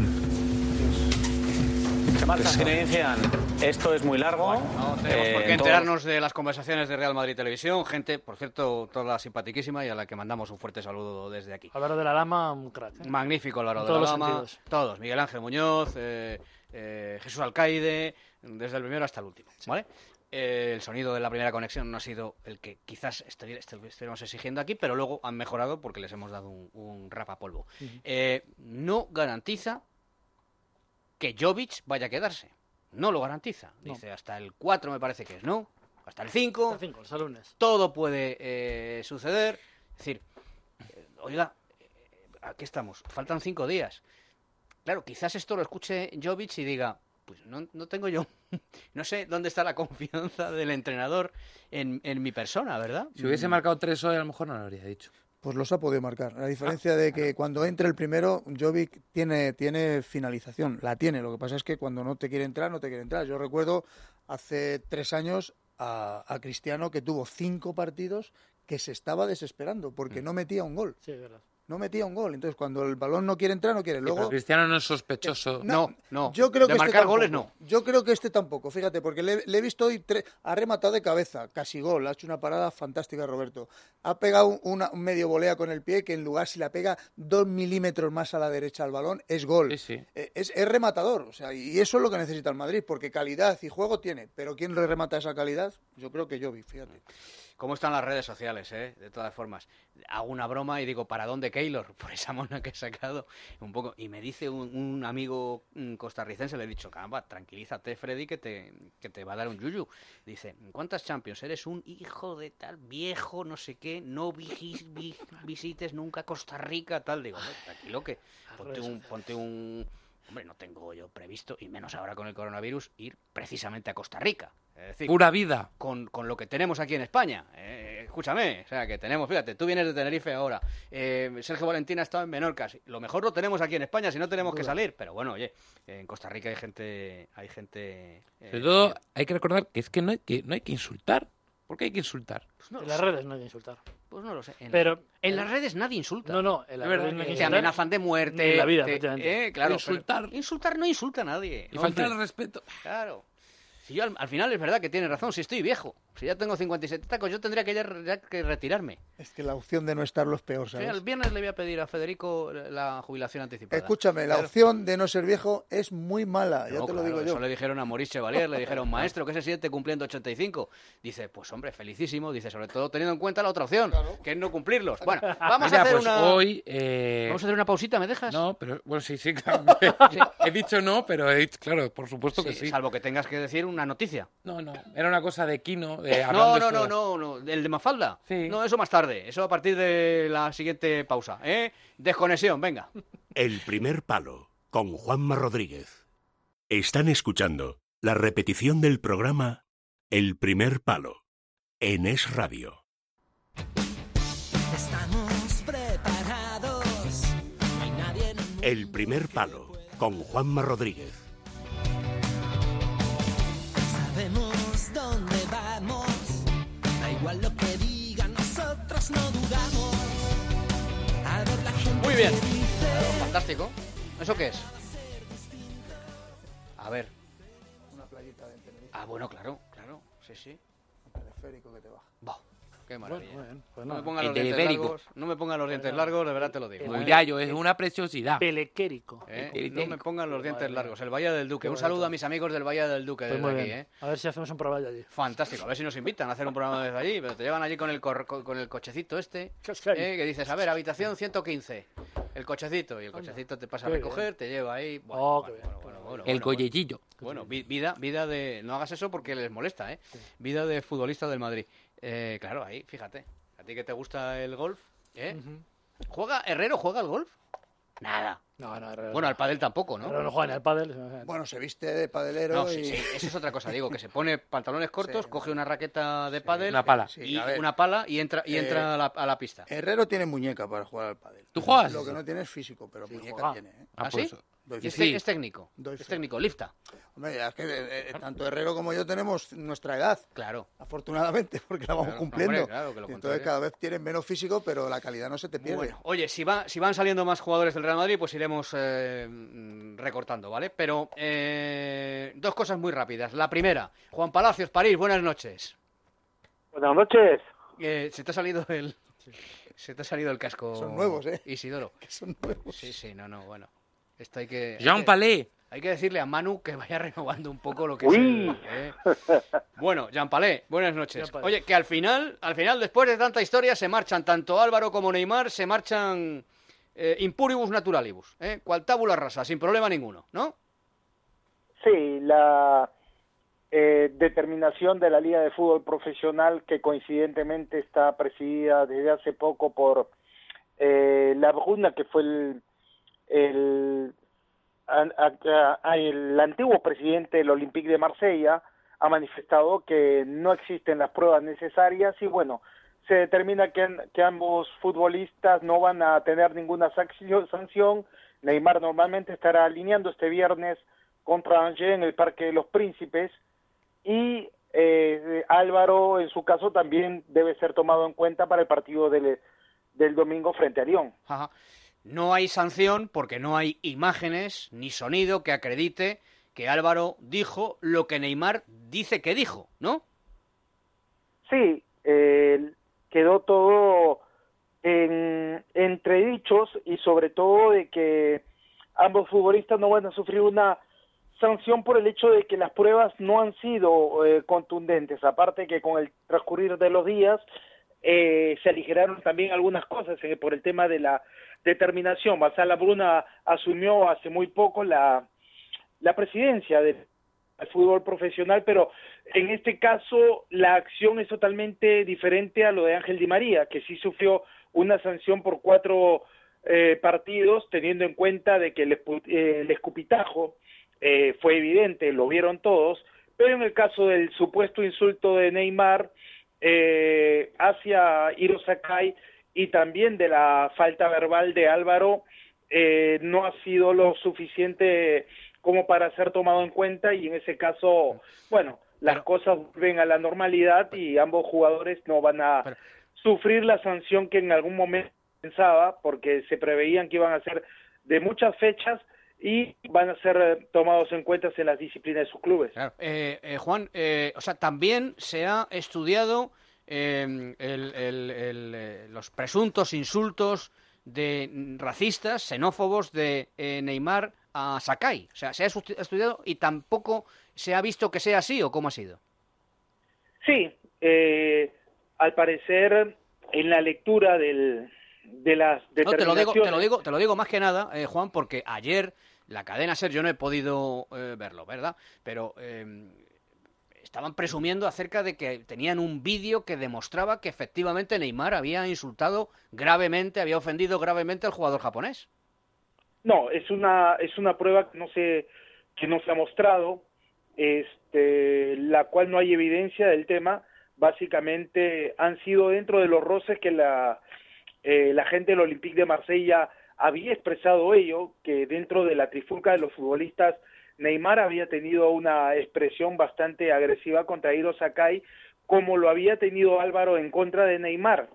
Se marchan, que inician. Esto es muy largo. Bueno, no tenemos eh, por qué enterarnos de las conversaciones de Real Madrid Televisión. Gente, por cierto, toda simpatiquísima y a la que mandamos un fuerte saludo desde aquí. Álvaro de la Lama, un crack. ¿eh? Magnífico Álvaro de la Lama. Sentidos. Todos. Miguel Ángel Muñoz, eh, eh, Jesús Alcaide, desde el primero hasta el último. Sí. ¿Vale? Eh, el sonido de la primera conexión no ha sido el que quizás estuviéramos exigiendo aquí, pero luego han mejorado porque les hemos dado un, un rapapolvo. Uh-huh. Eh, no garantiza que Jovic vaya a quedarse. No lo garantiza. Dice, no. Hasta el cuatro me parece que es, ¿no? Hasta el cinco. Hasta el cinco, el lunes. Todo puede eh, suceder. Es decir, eh, oiga, eh, aquí estamos. Faltan cinco días. Claro, quizás esto lo escuche Jovic y diga, pues no, no tengo yo, no sé dónde está la confianza del entrenador en, en mi persona, ¿verdad? Si hubiese marcado tres hoy, a lo mejor no lo habría dicho. Pues los ha podido marcar. La diferencia de que cuando entre el primero, Jovic tiene, tiene finalización, la tiene. Lo que pasa es que cuando no te quiere entrar, no te quiere entrar. Yo recuerdo hace tres años a, a Cristiano que tuvo cinco partidos que se estaba desesperando porque no metía un gol. Sí, es verdad. No metía un gol. Entonces, cuando el balón no quiere entrar, no quiere. Luego, pero Cristiano no es sospechoso. No, no. Yo creo de que marcar este goles no. Yo creo que este tampoco, fíjate, porque le, le he visto hoy, tre- ha rematado de cabeza, casi gol, ha hecho una parada fantástica Roberto. Ha pegado una, un medio volea con el pie que en lugar si la pega dos milímetros más a la derecha al balón, es gol. Sí, sí. Es, es rematador, o sea, y eso es lo que necesita el Madrid, porque calidad y juego tiene. Pero ¿quién le remata esa calidad? Yo creo que Jovic, fíjate. ¿Cómo están las redes sociales, eh? De todas formas. Hago una broma y digo, ¿para dónde Keylor? Por esa mona que he sacado. Un poco. Y me dice un, un amigo costarricense, le he dicho, caramba, tranquilízate, Freddy, que te, que te va a dar un yuyu. Dice, ¿cuántas Champions? Eres un hijo de tal viejo, no sé qué, no vigis, vi, visites nunca Costa Rica, tal. Digo, no, tranquilo que ponte un... Ponte un Hombre, no tengo yo previsto, y menos ahora con el coronavirus, ir precisamente a Costa Rica. Es decir, pura vida. Con, con lo que tenemos aquí en España. Eh, escúchame, o sea, que tenemos, fíjate, tú vienes de Tenerife ahora, eh, Sergio Valentín ha estado en Menorca. Lo mejor lo tenemos aquí en España, si no tenemos que salir. Pero bueno, oye, en Costa Rica hay gente... hay gente. Eh, Sobre todo, hay que recordar que es que no hay que, no hay que insultar. ¿Por qué hay que insultar? Pues no en las redes no hay que insultar. Pues no lo sé. En, pero en las redes nadie insulta. No, no, en las redes no hay que insultar. Te amenazan de muerte. En la vida, te, eh, claro, insultar. Insultar no insulta a nadie. Y faltar el respeto. Claro. Si yo al, al final es verdad que tiene razón, si estoy viejo. Si ya tengo cincuenta y siete tacos, yo tendría que ya, ya que retirarme. Es que la opción de no estarlo es peor, ¿sabes? Sí, el viernes le voy a pedir a Federico la jubilación anticipada. Escúchame, la Pero... opción de no ser viejo es muy mala, ya no, te lo claro, digo yo. Eso le dijeron a Maurice Chevalier, le dijeron, maestro, que se siente cumpliendo ochenta y cinco. Dice, pues hombre, felicísimo. Dice, sobre todo teniendo en cuenta la otra opción, claro, que es no cumplirlos. Bueno, vamos Mira, a hacer pues una... Hoy, eh... Vamos a hacer una pausita, ¿me dejas? No, pero bueno, sí, sí, claro. sí. He dicho no, pero he dicho, claro, por supuesto sí, que sí. Salvo que tengas que decir una noticia. No, no, era una cosa de Kino. Eh, no, no, no, no, no, el de Mafalda. Sí. No, eso más tarde, eso a partir de la siguiente pausa, ¿eh? Desconexión, venga. El primer palo, con Juanma Rodríguez. Están escuchando la repetición del programa El primer palo, en Es Radio. Estamos preparados. No hay nadie en el mundo. El primer palo, con Juanma Rodríguez. Sabemos dónde vamos, da igual lo que digan, nosotros no dudamos. A ver la gente. Muy bien, dice... fantástico. ¿Eso qué es? A ver. Una playita de Tenerife. Ah, bueno, claro, claro, sí, sí. Un teleférico que te baja. Bah. Qué maravilla. Bueno, bueno, pues no, no. me pongan El los del dientes ibérico. largos, no me pongan los dientes largos, de verdad te lo digo. El- ¿eh? Muyayo, es una preciosidad. Pelequérico. ¿Eh? el No me ibérico. pongan los dientes Madre largos. El Valle del Duque. Qué Un saludo bonito. a mis amigos del Valle del Duque Pues desde muy aquí, bien. ¿eh? A ver si hacemos un programa allí. Fantástico, a ver si nos invitan a hacer un programa desde allí, pero te llevan allí con el, cor- con, con el cochecito este, ¿Qué es que hay? ¿eh? Que dices, a ver, habitación ciento quince, el cochecito, y el cochecito te pasa a Qué recoger, bien. te lleva ahí, bueno, Oh, bueno, qué bien, bueno, bueno, bueno, El bueno, collellillo. bueno, vi- vida, vida de, no hagas eso porque les molesta, ¿eh? Vida de futbolista del Madrid. Eh, claro, ahí, fíjate, a ti que te gusta el golf, ¿eh? Ujú. ¿Juega, Herrero juega al golf? Nada. No, no, Herrero, Bueno, al pádel tampoco, Herrero ¿no? no juega en el pádel. Bueno, se viste de padelero No, y... sí, sí, eso es otra cosa, digo, que se pone pantalones cortos, Sí. coge una raqueta de pádel, Una pala. Sí, y a ver, una pala y entra y eh, entra a, la, a la pista. Herrero tiene muñeca para jugar al pádel. ¿Tú juegas? Lo que no tiene es físico, pero muñeca juega. tiene. ¿eh? Ah, ¿Ah, por sí? eso. Doy Y es, fe. te- Sí. es técnico, Doy es fe. técnico, lifta. Hombre, ya es que eh, eh, tanto Herrero como yo tenemos nuestra edad, Claro. afortunadamente, porque la vamos Claro, cumpliendo. hombre, claro, que lo Y entonces contrario. cada vez tienen menos físico, pero la calidad no se te pierde. Bueno, oye, si, va, si van saliendo más jugadores del Real Madrid, pues iremos eh, mm, recortando, ¿vale? Pero eh, dos cosas muy rápidas. La primera, Juan Palacios, París, buenas noches. Buenas noches. Eh, se te ha salido el... Se te ha salido el casco. Son nuevos, ¿eh? Isidoro. Que son nuevos. Sí, sí, no, no, bueno. Esto hay que... hay Jean que- Palais. Hay que decirle a Manu que vaya renovando un poco lo que Uy. es el, ¿eh? Bueno, Jean Palais, buenas noches. Jean Palais. Oye, que al final, al final, después de tanta historia, se marchan tanto Álvaro como Neymar, se marchan eh, impuribus naturalibus, ¿eh? Cual tabula rasa, sin problema ninguno, ¿no? Sí, la eh, determinación de la Liga de Fútbol Profesional, que coincidentemente está presidida desde hace poco por eh, la Bruna, que fue el, el, a- a- a- el antiguo presidente del Olympique de Marsella, ha manifestado que no existen las pruebas necesarias y bueno, se determina que, que ambos futbolistas no van a tener ninguna sanción, sanción. Neymar normalmente estará alineando este viernes contra Angers en el Parque de los Príncipes y eh, Álvaro en su caso también debe ser tomado en cuenta para el partido del, del domingo frente a Lyon. Ajá. No hay sanción porque no hay imágenes ni sonido que acredite que Álvaro dijo lo que Neymar dice que dijo, ¿no? Sí, eh, quedó todo en entredichos y sobre todo de que ambos futbolistas no van a sufrir una sanción por el hecho de que las pruebas no han sido eh, contundentes, aparte que con el transcurrir de los días eh, se aligeraron también algunas cosas eh, por el tema de la determinación. Basala Bruna asumió hace muy poco la, la presidencia del fútbol profesional, pero en este caso la acción es totalmente diferente a lo de Ángel Di María, que sí sufrió una sanción por cuatro eh, partidos, teniendo en cuenta de que el, eh, el escupitajo eh, fue evidente, lo vieron todos, pero en el caso del supuesto insulto de Neymar eh, hacia Hiro Sakai y también de la falta verbal de Álvaro, eh, no ha sido lo suficiente como para ser tomado en cuenta y en ese caso, bueno, las cosas vuelven a la normalidad y ambos jugadores no van a sufrir la sanción que en algún momento pensaba, porque se preveían que iban a ser de muchas fechas y van a ser eh, tomados en cuenta en las disciplinas de sus clubes. Claro. Eh, eh, Juan, eh, o sea, también se ha estudiado eh, el- el- el, eh, los presuntos insultos de mm, racistas, xenófobos de eh, Neymar a Sakai. O sea, se ha estu- estudiado y tampoco se ha visto que sea así, ¿o cómo ha sido? Sí, eh, al parecer en la lectura del, de las No, te lo determinaciones... digo, te lo digo, te lo digo más que nada, eh, Juan, porque ayer la cadena SER, yo no he podido eh, verlo, ¿verdad? Pero eh, estaban presumiendo acerca de que tenían un vídeo que demostraba que efectivamente Neymar había insultado gravemente, había ofendido gravemente al jugador japonés. No, es una es una prueba que no se que no se ha mostrado, este, la cual no hay evidencia del tema. Básicamente han sido dentro de los roces que la eh, la gente del Olympique de Marsella había expresado ello, que dentro de la trifulca de los futbolistas Neymar había tenido una expresión bastante agresiva contra Hiro Sakai, como lo había tenido Álvaro en contra de Neymar.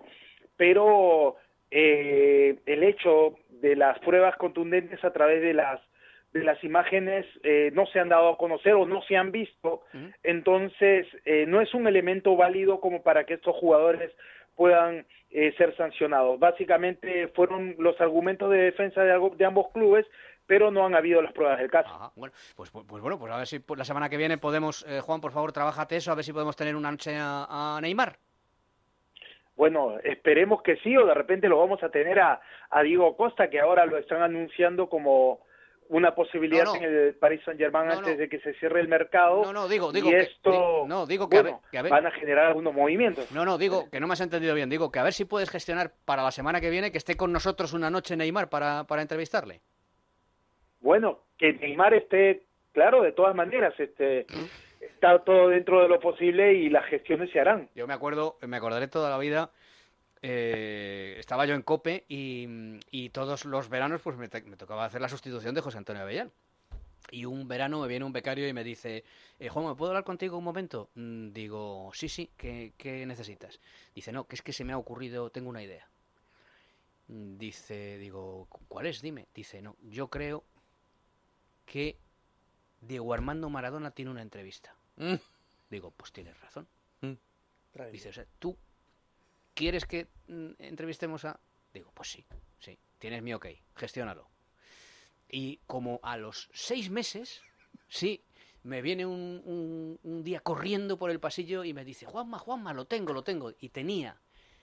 Pero eh, el hecho de las pruebas contundentes a través de las de las imágenes eh, no se han dado a conocer o no se han visto, entonces eh, no es un elemento válido como para que estos jugadores puedan eh, ser sancionados. Básicamente fueron los argumentos de defensa de, algo, de ambos clubes, pero no han habido las pruebas del caso. Ajá, bueno, pues, pues, pues bueno, pues a ver si la semana que viene podemos, eh, Juan, por favor, trabájate eso, a ver si podemos tener una noche a, a Neymar. Bueno, esperemos que sí, o de repente lo vamos a tener a, a Diego Costa, que ahora lo están anunciando como una posibilidad no, no. en el Paris Saint-Germain no, antes no. de que se cierre el mercado. No, no, digo, digo y que, esto, di, no, digo que, bueno, a ver, que a ver, van a generar algunos movimientos. No, no, digo que no me has entendido bien. Digo que a ver si puedes gestionar para la semana que viene que esté con nosotros una noche Neymar para, para entrevistarle. Bueno, que Neymar esté, claro, de todas maneras, este, está todo dentro de lo posible y las gestiones se harán. Yo me acuerdo, me acordaré toda la vida. Eh, estaba yo en COPE y, y todos los veranos pues me, me tocaba hacer la sustitución de José Antonio Avellán. Y un verano me viene un becario y me dice, eh, Juan, ¿me puedo hablar contigo un momento? Mm, digo, sí, sí, ¿qué, ¿qué necesitas? Dice, no, que es que se me ha ocurrido, tengo una idea. Dice, digo, ¿cuál es? Dime. Dice, no, yo creo que Diego Armando Maradona tiene una entrevista. Mm. Digo, pues tienes razón. Mm. Dice, o sea, tú ¿quieres que mm, entrevistemos a...? Digo, pues sí, sí, tienes mi ok, gestiónalo. Y como a los seis meses, sí, me viene un, un, un día corriendo por el pasillo y me dice, Juanma, Juanma, lo tengo, lo tengo. Y tenía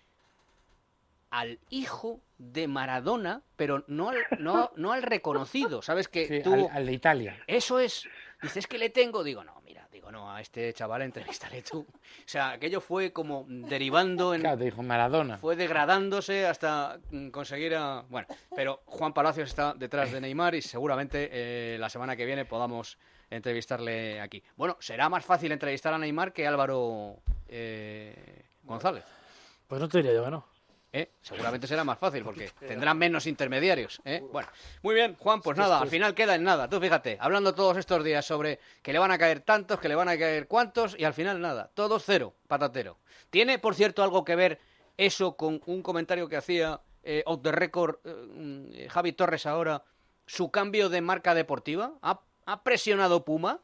al hijo de Maradona, pero no al, no, no al reconocido, ¿sabes? Que sí, tuvo... al, al de Italia. Eso es. Dices que le tengo, digo, no, mira, digo, no, a este chaval entrevístale tú. O sea, aquello fue como derivando en... Claro, te dijo Maradona. Fue degradándose hasta conseguir a... Bueno, pero Juan Palacios está detrás de Neymar y seguramente eh, la semana que viene podamos entrevistarle aquí. Bueno, será más fácil entrevistar a Neymar que Álvaro eh, González. Pues no te diría yo que no. ¿Eh? Seguramente será más fácil porque tendrán menos intermediarios. ¿eh? Bueno, muy bien, Juan, pues nada, al final queda en nada. Tú fíjate, hablando todos estos días sobre que le van a caer tantos, que le van a caer cuantos, y al final nada, todos cero, patatero. ¿Tiene, por cierto, algo que ver eso con un comentario que hacía eh, Out the Record eh, Javi Torres ahora, su cambio de marca deportiva? ¿Ha, ha presionado Puma?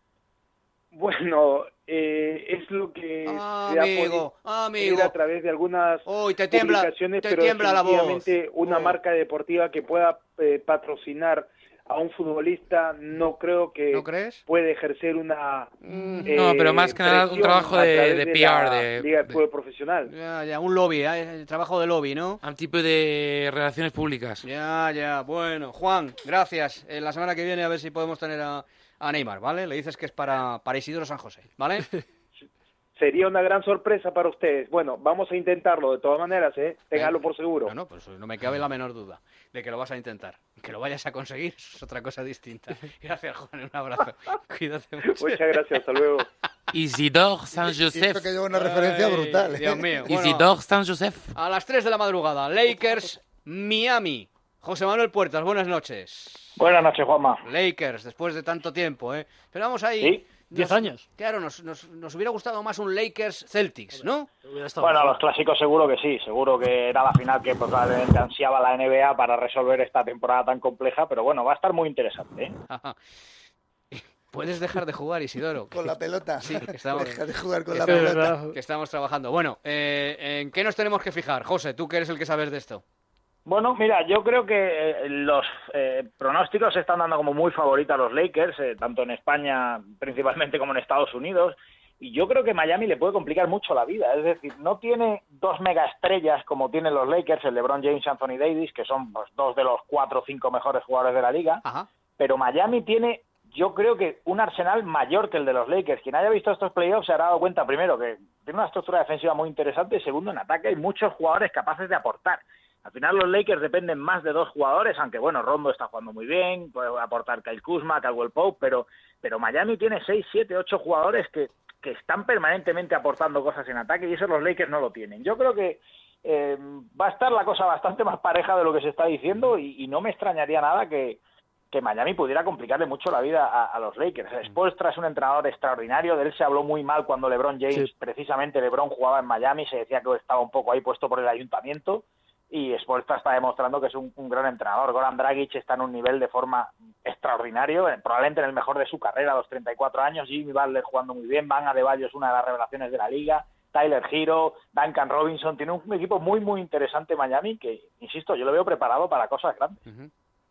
Bueno, eh, es lo que ah, se amigo, ha podido amigo. a través de algunas Uy, te tiembla, publicaciones, te pero tiembla la voz. definitivamente una Oh. marca deportiva que pueda eh, patrocinar a un futbolista no creo que ¿No crees? puede ejercer una Mm, eh, no, pero más que nada un presión trabajo a de, través de de P la R, de, Liga del de- Fútbol Profesional. Ya, ya, un lobby, ¿eh? El trabajo de lobby, ¿no? un tipo de relaciones públicas. Ya, ya, bueno. Juan, gracias. Eh, la semana que viene a ver si podemos tener a, a Neymar, ¿vale? Le dices que es para, para Isidro San José, ¿vale? Sería una gran sorpresa para ustedes. Bueno, vamos a intentarlo de todas maneras, ¿eh? Téngalo por seguro. No, no, pues no me cabe la menor duda de que lo vas a intentar. Que lo vayas a conseguir es otra cosa distinta. Gracias, Juan, un abrazo. Cuídate mucho. Muchas gracias, hasta luego. Isidore Saint-Joseph. Siento que lleva una referencia Ay, brutal. ¿eh? Dios mío. Bueno, Isidore Saint-Joseph. a las tres de la madrugada, Lakers, Miami. José Manuel Puertas, buenas noches. Buenas noches, Juanma. Lakers, después de tanto tiempo, ¿eh? Pero vamos ahí. Sí. Diez Nos- años. Claro, nos, nos, nos hubiera gustado más un Lakers-Celtics, ¿no? Bueno, los clásicos seguro que sí, seguro que era la final que probablemente ansiaba la N B A para resolver esta temporada tan compleja, pero bueno, va a estar muy interesante, ¿eh? Puedes dejar de jugar, Isidoro. Con la pelota. Sí, que estamos, Deja de jugar con que la estamos- pelota. que estamos trabajando. Bueno, eh, ¿en qué nos tenemos que fijar? José, tú que eres el que sabes de esto. Bueno, mira, yo creo que eh, los eh, pronósticos se están dando como muy favoritos a los Lakers, eh, tanto en España principalmente como en Estados Unidos, y yo creo que Miami le puede complicar mucho la vida. Es decir, no tiene dos megaestrellas como tienen los Lakers, el LeBron James y Anthony Davis, que son pues, dos de los cuatro o cinco mejores jugadores de la liga, Ajá. pero Miami tiene, yo creo que un arsenal mayor que el de los Lakers. Quien haya visto estos playoffs se habrá dado cuenta, primero, que tiene una estructura defensiva muy interesante, y segundo, en ataque hay muchos jugadores capaces de aportar. Al final los Lakers dependen más de dos jugadores, aunque bueno, Rondo está jugando muy bien, puede aportar Kyle Kuzma, Caldwell Pope, pero, pero Miami tiene seis, siete, ocho jugadores que, que están permanentemente aportando cosas en ataque, y eso los Lakers no lo tienen. Yo creo que eh, va a estar la cosa bastante más pareja de lo que se está diciendo, y, y no me extrañaría nada que, que Miami pudiera complicarle mucho la vida a, a los Lakers. Spoelstra es un entrenador extraordinario, de él se habló muy mal cuando LeBron James, Sí. precisamente LeBron jugaba en Miami, se decía que estaba un poco ahí puesto por el ayuntamiento, y Spoelstra está demostrando que es un, un gran entrenador. Goran Dragic está en un nivel de forma extraordinario, eh, probablemente en el mejor de su carrera a los treinta y cuatro años. Jimmy Butler jugando muy bien, Van Adebayo es una de las revelaciones de la liga, Tyler Hero, Duncan Robinson, tiene un equipo muy, muy interesante Miami que, insisto, yo lo veo preparado para cosas grandes. Uh-huh.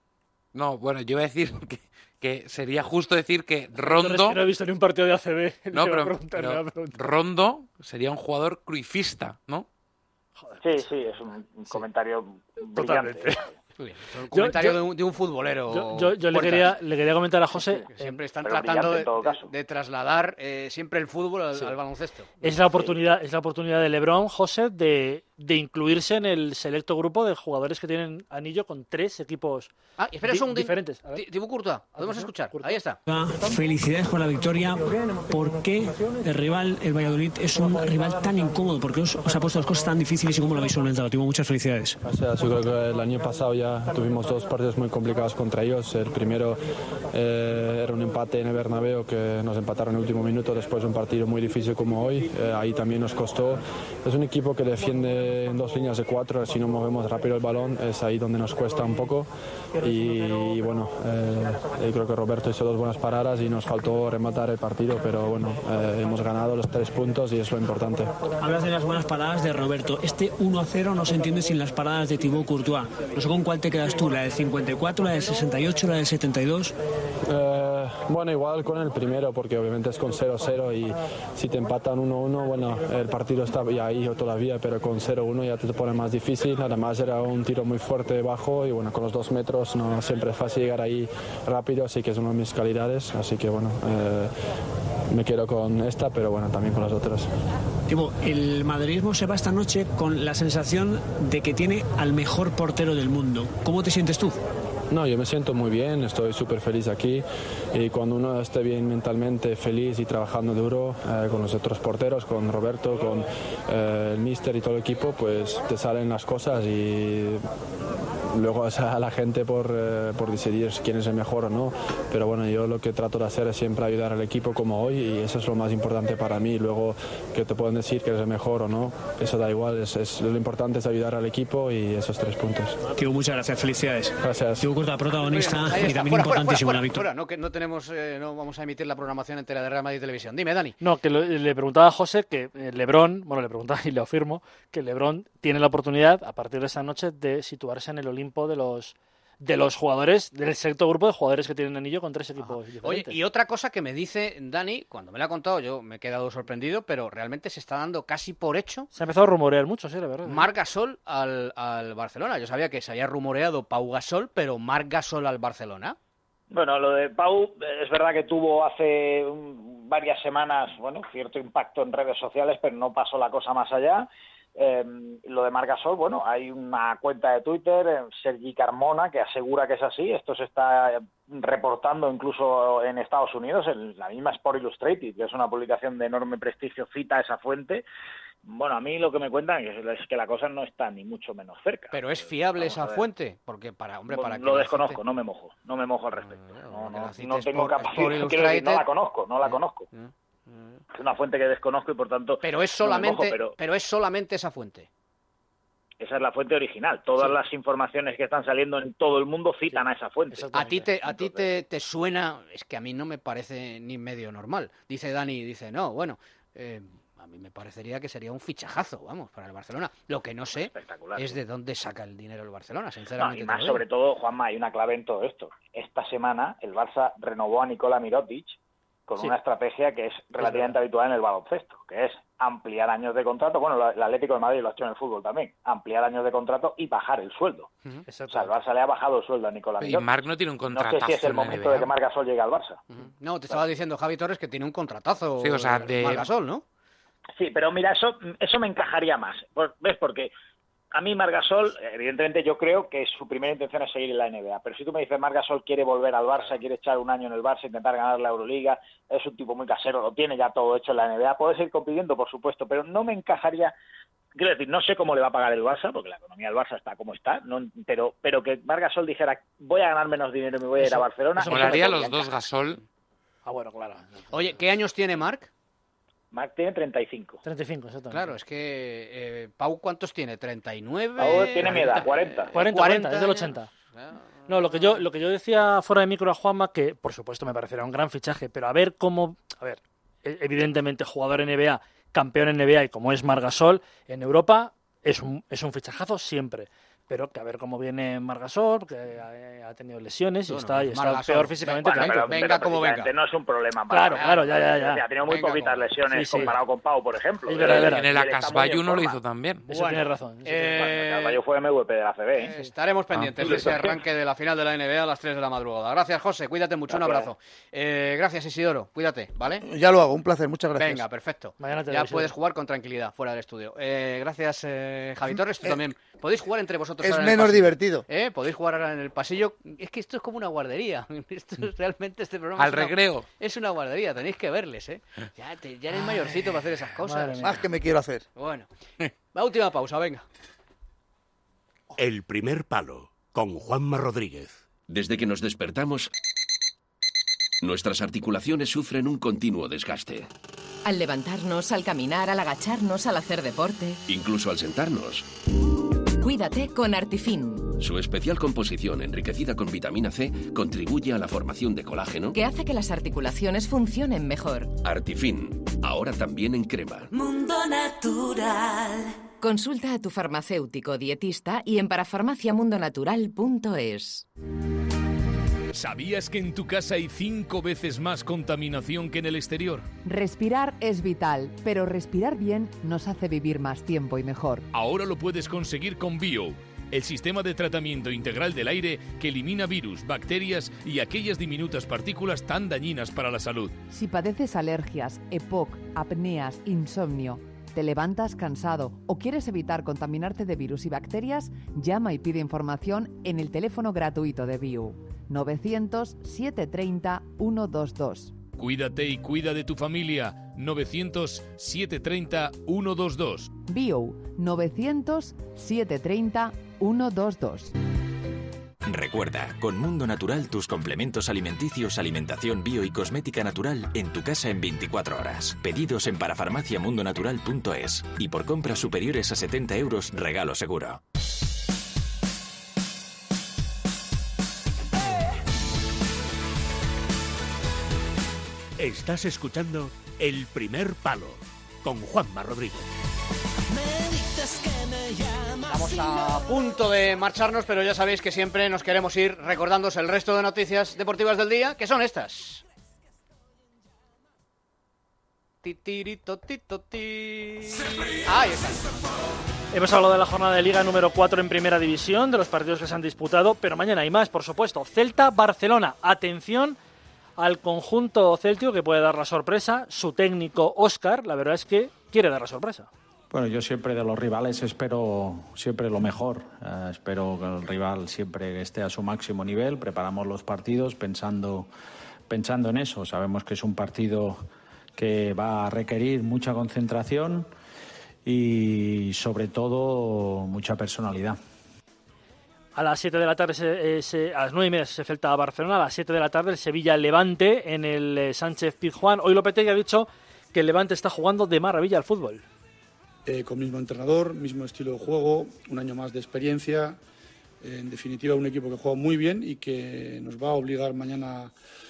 No, bueno, yo iba a decir que, que sería justo decir que Rondo... No he visto ni un partido de A C B. No, pero, pero Rondo sería un jugador cruifista, ¿no? Joder, sí, sí, es un, un sí. comentario brillante. Muy bien, un comentario yo, yo, de, un, de un futbolero. Yo, yo, yo le, quería, le quería comentar a José. Que siempre están tratando de, de, de trasladar eh, siempre el fútbol al, sí. al baloncesto. Es la oportunidad, sí. es la oportunidad de LeBron, José, de, de incluirse en el selecto grupo de jugadores que tienen anillo con tres equipos ah, espera, son di, diferentes. Thibaut Courtois, podemos escuchar. Courtois. Ahí está. Felicidades por la victoria. ¿Por qué el rival, el Valladolid, es un rival tan incómodo? ¿Por qué os, os ha puesto las cosas tan difíciles y cómo lo habéis solventado? Thibaut, muchas felicidades. O sea, yo creo que el año pasado ya tuvimos dos partidos muy complicados contra ellos. El primero eh, era un empate en el Bernabéu que nos empataron en el último minuto después de un partido muy difícil como hoy. Eh, ahí también nos costó. Es un equipo que defiende en dos líneas de cuatro. Si no movemos rápido el balón es ahí donde nos cuesta un poco. Y, y bueno, eh, creo que Roberto hizo dos buenas paradas y nos faltó rematar el partido, pero bueno, eh, hemos ganado los tres puntos y es lo importante. Hablas de las buenas paradas de Roberto. Este uno a cero no se entiende sin las paradas de Thibaut Courtois. No sé con cuál te quedas tú, la del cincuenta y cuatro, la del sesenta y ocho, la del setenta y dos. Eh, bueno, igual con el primero, porque obviamente es con cero cero y si te empatan uno uno, bueno, el partido está ahí todavía, pero con cero uno ya te pone más difícil. Además era un tiro muy fuerte bajo y bueno, con los dos metros no siempre es fácil llegar ahí rápido, así que es una de mis calidades, así que bueno, eh, me quedo con esta, pero bueno, también con las otras. Tipo, el madridismo se va esta noche con la sensación de que tiene al mejor portero del mundo. ¿Cómo te sientes tú? No, yo me siento muy bien, estoy súper feliz aquí y cuando uno esté bien mentalmente, feliz y trabajando duro eh, con los otros porteros, con Roberto, con eh, el míster y todo el equipo, pues te salen las cosas y luego es a la gente por, eh, por decidir quién es el mejor o no, pero bueno, yo lo que trato de hacer es siempre ayudar al equipo como hoy y eso es lo más importante para mí. Luego que te pueden decir que eres el mejor o no, eso da igual, es, es, lo importante es ayudar al equipo y esos tres puntos. Tío, muchas gracias, felicidades. Gracias. Tío Courtois, protagonista está, y también fuera, importantísimo fuera, fuera, la victoria. Fuera, no, que no tenemos, eh, no vamos a emitir la programación entera de Real Madrid Televisión. Dime, Dani. No, que lo, le preguntaba a José que eh, LeBron, bueno, le preguntaba y le afirmo que LeBron tiene la oportunidad a partir de esa noche de situarse en el Olimpo de los de los jugadores, del sexto grupo de jugadores que tienen anillo con tres equipos Ajá. diferentes. Oye, y otra cosa que me dice Dani, cuando me la ha contado, yo me he quedado sorprendido, pero realmente se está dando casi por hecho. Se ha empezado a rumorear mucho, sí, la verdad. Marc Gasol al, al Barcelona. Yo sabía que se había rumoreado Pau Gasol, pero Marc Gasol al Barcelona. Bueno, lo de Pau es verdad que tuvo hace varias semanas, bueno, cierto impacto en redes sociales, pero no pasó la cosa más allá. Eh, lo de Marc Gasol, bueno, hay una cuenta de Twitter, eh, Sergi Carmona, que asegura que es así. Esto se está reportando incluso en Estados Unidos, en la misma Sport Illustrated, que es una publicación de enorme prestigio, cita esa fuente. Bueno, a mí lo que me cuentan es que la cosa no está ni mucho menos cerca. ¿Pero es fiable esa fuente? Porque para, hombre, para lo que desconozco, cite... no me mojo, no me mojo al respecto. No, no, no, no tengo por, capacidad, quiero decir, no la conozco, no la conozco. ¿Eh? Es una fuente que desconozco y por tanto pero es solamente no me mojo, pero... pero es solamente esa fuente. Esa es la fuente original. Todas sí. las informaciones que están saliendo en todo el mundo citan sí. a esa fuente. A ti te a ti te, te suena, es que a mí no me parece ni medio normal. Dice Dani, dice, "No, bueno, eh, a mí me parecería que sería un fichajazo, vamos, para el Barcelona. Lo que no sé es de dónde saca el dinero el Barcelona, sinceramente. No, y más sobre todo, Juanma, hay una clave en todo esto. Esta semana el Barça renovó a Nikola Mirotic con sí. una estrategia que es relativamente es habitual en el baloncesto, que es ampliar años de contrato. Bueno, el Atlético de Madrid lo ha hecho en el fútbol también. Ampliar años de contrato y bajar el sueldo. Uh-huh. O sea, el Barça le ha bajado el sueldo a Nikola Mirotic. Y Marc no tiene un contratazo. No sé si es el momento de que Marc Gasol llegue al Barça. Uh-huh. No, te estaba diciendo Javi Torres que tiene un contratazo. Sí, o sea, de Marc Gasol, ¿no? Sí, pero mira, eso eso me encajaría más. ¿Ves? Porque a mí Marc Gasol, evidentemente yo creo que su primera intención es seguir en la N B A, pero si tú me dices Marc Gasol quiere volver al Barça, quiere echar un año en el Barça, intentar ganar la Euroliga, es un tipo muy casero, lo tiene ya todo hecho en la N B A, puede seguir compitiendo, por supuesto, pero no me encajaría, quiero decir, no sé cómo le va a pagar el Barça, porque la economía del Barça está como está, no, pero pero que Marc Gasol dijera, voy a ganar menos dinero y me voy a ir a Barcelona. Eso molaría los dos Gasol. Ah, bueno, claro. Oye, ¿qué años tiene Marc? Marc tiene treinta y cinco. treinta y cinco, exactamente. Claro, es que eh, Pau, ¿cuántos tiene? ¿treinta y nueve? Pau tiene mi edad, cuarenta. cuarenta, cuarenta, es del ochenta. No, lo que yo lo que yo decía fuera de micro a Juanma, que por supuesto me parecerá un gran fichaje, pero a ver cómo... A ver, evidentemente jugador N B A campeón en N B A y como es Marc Gasol, en Europa es un, es un fichajazo siempre. Pero que a ver cómo viene Marc Gasol, que ha, ha tenido lesiones y bueno, está, y está peor físicamente bueno, que pero, antes. venga como venga. No es un problema para Claro, claro, ya, ya, ya. Ha tenido muy venga, poquitas lesiones sí, sí. comparado con Pau, por ejemplo. Sí, pero, pero, en el Acasbayu no lo hizo tan bien. Eso bueno, tiene razón. Eso eh, bueno, Acasbayu fue M V P de la A C B. ¿eh? Estaremos pendientes ah, de ese arranque de la final de la N B A a las tres de la madrugada. Gracias, José. Cuídate mucho. Gracias. Un abrazo. Eh, gracias, Isidoro. Cuídate, ¿vale? Ya lo hago. Un placer. Muchas gracias. Venga, perfecto. Mañana te ya doy, puedes sí. jugar con tranquilidad fuera del estudio. Eh, gracias, eh, Javi Torres. Tú eh, también. Podéis jugar entre vosotros. Es menos divertido. ¿Eh? Podéis jugar ahora en el pasillo. Es que esto es como una guardería. Esto es realmente este programa. Al es una, recreo. Es una guardería. Tenéis que verles, ¿eh? Ya, te, ya eres mayorcito para hacer esas cosas. Más que me quiero hacer. Bueno. La última pausa, venga. El primer palo con Juanma Rodríguez. Desde que nos despertamos, nuestras articulaciones sufren un continuo desgaste. Al levantarnos, al caminar, al agacharnos, al hacer deporte. Incluso al sentarnos. Cuídate con Artifin. Su especial composición, enriquecida con vitamina C, contribuye a la formación de colágeno, que hace que las articulaciones funcionen mejor. Artifin, ahora también en crema. Mundo Natural. Consulta a tu farmacéutico dietista y en parafarmaciamundonatural punto es. ¿Sabías que en tu casa hay cinco veces más contaminación que en el exterior? Respirar es vital, pero respirar bien nos hace vivir más tiempo y mejor. Ahora lo puedes conseguir con Bio, el sistema de tratamiento integral del aire que elimina virus, bacterias y aquellas diminutas partículas tan dañinas para la salud. Si padeces alergias, E P O C, apneas, insomnio, te levantas cansado o quieres evitar contaminarte de virus y bacterias, llama y pide información en el teléfono gratuito de Bio. novecientos, setecientos treinta, ciento veintidós. Cuídate y cuida de tu familia. novecientos, setecientos treinta, ciento veintidós. Bio, novecientos, setecientos treinta, ciento veintidós. Recuerda, con Mundo Natural tus complementos alimenticios, alimentación bio y cosmética natural en tu casa en veinticuatro horas. Pedidos en parafarmaciamundonatural punto es y por compras superiores a setenta euros regalo seguro. Estás escuchando El Primer Palo con Juanma Rodríguez. Estamos a punto de marcharnos, pero ya sabéis que siempre nos queremos ir recordándoos el resto de noticias deportivas del día, que son estas. Titirito, tito, ti. Ahí está. Hemos hablado de la jornada de Liga número cuatro en Primera División, de los partidos que se han disputado, pero mañana hay más, por supuesto. Celta-Barcelona. Atención al conjunto céltico que puede dar la sorpresa. Su técnico, Óscar, la verdad es que quiere dar la sorpresa. Bueno, yo siempre de los rivales espero siempre lo mejor. Eh, espero que el rival siempre esté a su máximo nivel. Preparamos los partidos pensando, pensando en eso. Sabemos que es un partido que va a requerir mucha concentración y, sobre todo, mucha personalidad. A las siete de la tarde, se, se, a las nueve y media se Celta a Barcelona. A las siete de la tarde el Sevilla-Levante en el eh, Sánchez Pizjuán. Hoy Lopetegui ha dicho que el Levante está jugando de maravilla al fútbol. Eh, con mismo entrenador, mismo estilo de juego, un año más de experiencia. Eh, en definitiva, un equipo que juega muy bien y que nos va a obligar mañana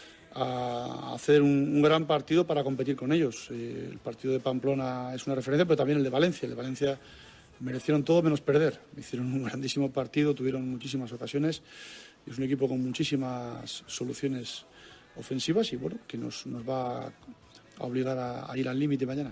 a hacer un, un gran partido para competir con ellos. Eh, el partido de Pamplona es una referencia, pero también el de Valencia. El de Valencia merecieron todo menos perder. Hicieron un grandísimo partido, tuvieron muchísimas ocasiones. Y es un equipo con muchísimas soluciones ofensivas y bueno, que nos, nos va a obligar a, a ir al límite mañana.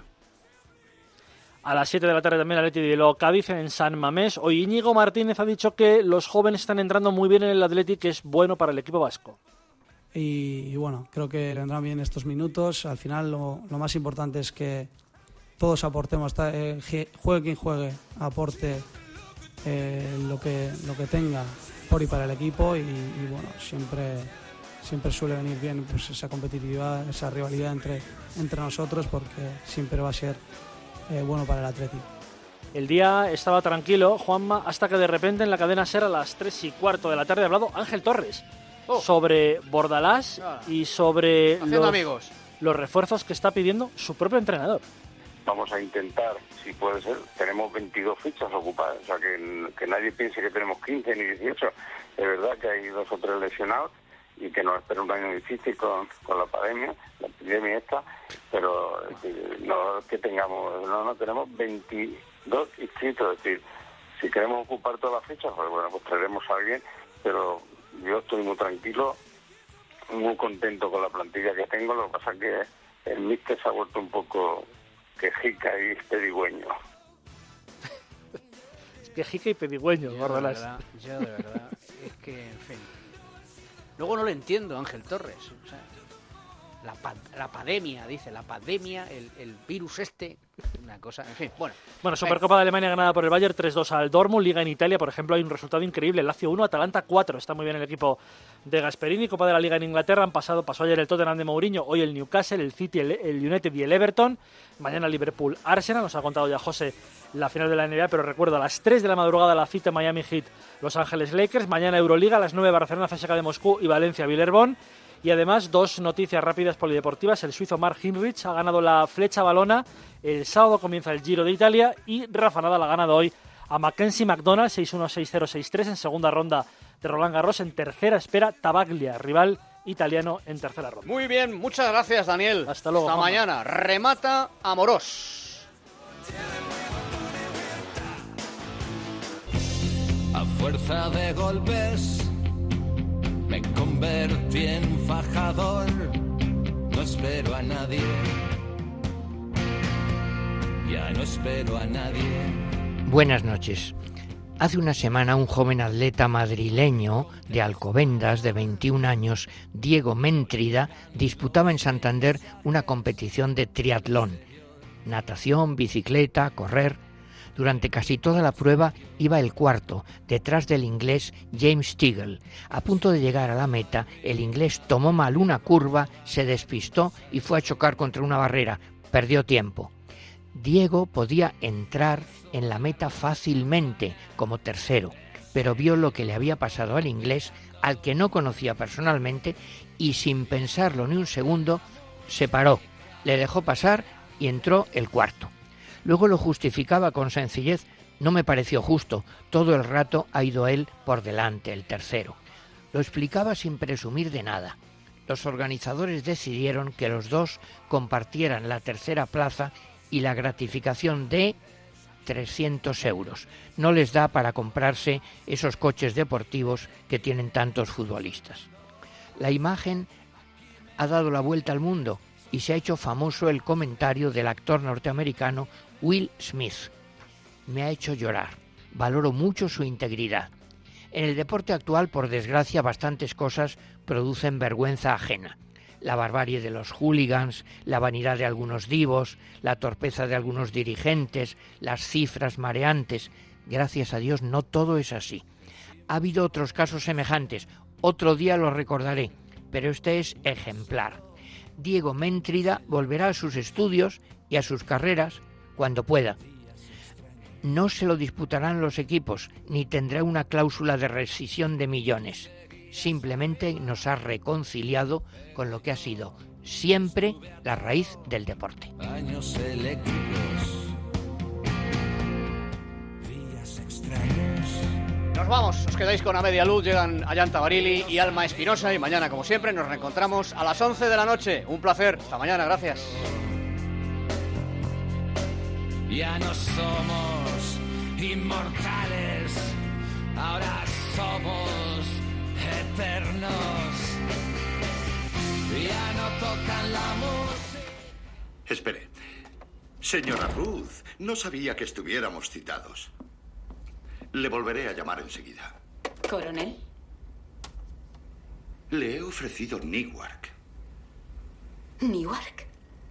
A las siete de la tarde también el Atleti de Bilbao Cádiz en San Mamés. Hoy Íñigo Martínez ha dicho que los jóvenes están entrando muy bien en el Atleti, que es bueno para el equipo vasco. Y, y bueno, creo que vendrán bien estos minutos. Al final lo, lo más importante es que todos aportemos, eh, juegue quien juegue, aporte eh, lo que lo que tenga por y para el equipo y, y bueno, siempre siempre suele venir bien pues esa competitividad, esa rivalidad entre, entre nosotros porque siempre va a ser Eh, bueno para el Atleti. El día estaba tranquilo, Juanma, hasta que de repente en la cadena SER a las tres y cuarto de la tarde ha hablado Ángel Torres oh. sobre Bordalás ah. y sobre los, amigos. los refuerzos que está pidiendo su propio entrenador. Vamos a intentar, si puede ser, tenemos veintidós fichas ocupadas, o sea que, que nadie piense que tenemos quince ni dieciocho. Es verdad que hay dos o tres lesionados y que nos espera un año difícil con, con la pandemia, la epidemia esta, pero eh, no que tengamos, no, no tenemos veintidós inscritos, es decir, si queremos ocupar todas las fechas, pues bueno, pues traeremos a alguien, pero yo estoy muy tranquilo, muy contento con la plantilla que tengo, lo que pasa es que el míster se ha vuelto un poco quejica y pedigüeño. Quejica y pedigüeño, Yo, Bordalás. de verdad, yo de verdad, es que, en fin. Luego no lo entiendo, Ángel Torres. O sea, la, pa la pandemia, dice, la pandemia, el, el virus este, una cosa, en fin, bueno. Bueno, Supercopa de Alemania ganada por el Bayern tres dos al Dortmund. Liga en Italia, por ejemplo, hay un resultado increíble. Lazio uno, Atalanta cuatro. Está muy bien el equipo de Gasperini. Copa de la Liga en Inglaterra. Han pasado, pasó ayer el Tottenham de Mourinho, hoy el Newcastle, el City, el, el United y el Everton. Mañana Liverpool, Arsenal. Nos ha contado ya José la final de la N B A, pero recuerdo a las tres de la madrugada la cita Miami Heat, Los Ángeles Lakers. Mañana Euroliga, a las nueve Barcelona, C S K A de Moscú y Valencia, Villerborn. Y además, dos noticias rápidas polideportivas. El suizo Mark Hinrich ha ganado la flecha balona. El sábado comienza el Giro de Italia. Y Rafa Nadal ha ganado hoy a Mackenzie McDonald seis uno seis cero seis tres en segunda ronda de Roland Garros. En tercera espera Tabaglia, rival italiano en tercera ronda. Muy bien, muchas gracias, Daniel. Hasta luego. Hasta Juanma. mañana. Remata Amorós. A fuerza de golpes me convertí en fajador, no espero a nadie, ya no espero a nadie. Buenas noches. Hace una semana un joven atleta madrileño de Alcobendas de veintiún años, Diego Méntrida, disputaba en Santander una competición de triatlón. Natación, bicicleta, correr. Durante casi toda la prueba iba el cuarto, detrás del inglés James Teagle. A punto de llegar a la meta, el inglés tomó mal una curva, se despistó y fue a chocar contra una barrera. Perdió tiempo. Diego podía entrar en la meta fácilmente como tercero, pero vio lo que le había pasado al inglés, al que no conocía personalmente, y sin pensarlo ni un segundo, se paró, le dejó pasar y entró el cuarto. Luego lo justificaba con sencillez. No me pareció justo, todo el rato ha ido él por delante, el tercero. Lo explicaba sin presumir de nada. Los organizadores decidieron que los dos compartieran la tercera plaza y la gratificación de trescientos euros. No les da para comprarse esos coches deportivos que tienen tantos futbolistas. La imagen ha dado la vuelta al mundo y se ha hecho famoso el comentario del actor norteamericano Will Smith. Me ha hecho llorar. Valoro mucho su integridad. En el deporte actual, por desgracia, bastantes cosas producen vergüenza ajena. La barbarie de los hooligans, la vanidad de algunos divos, la torpeza de algunos dirigentes, las cifras mareantes. Gracias a Dios no todo es así. Ha habido otros casos semejantes. Otro día los recordaré, pero este es ejemplar. Diego Méntrida volverá a sus estudios y a sus carreras cuando pueda. No se lo disputarán los equipos, ni tendrá una cláusula de rescisión de millones. Simplemente nos ha reconciliado con lo que ha sido siempre la raíz del deporte. Años eléctricos, días extraños. Nos vamos, os quedáis con A Media Luz, llegan Ayanta Barili y Alma Espinosa y mañana, como siempre, nos reencontramos a las once de la noche. Un placer, hasta mañana, gracias. Ya no somos inmortales, ahora somos eternos. Ya no tocan la música. Espere. Señora Ruth, no sabía que estuviéramos citados. Le volveré a llamar enseguida. ¿Coronel? Le he ofrecido Newark. ¿Newark?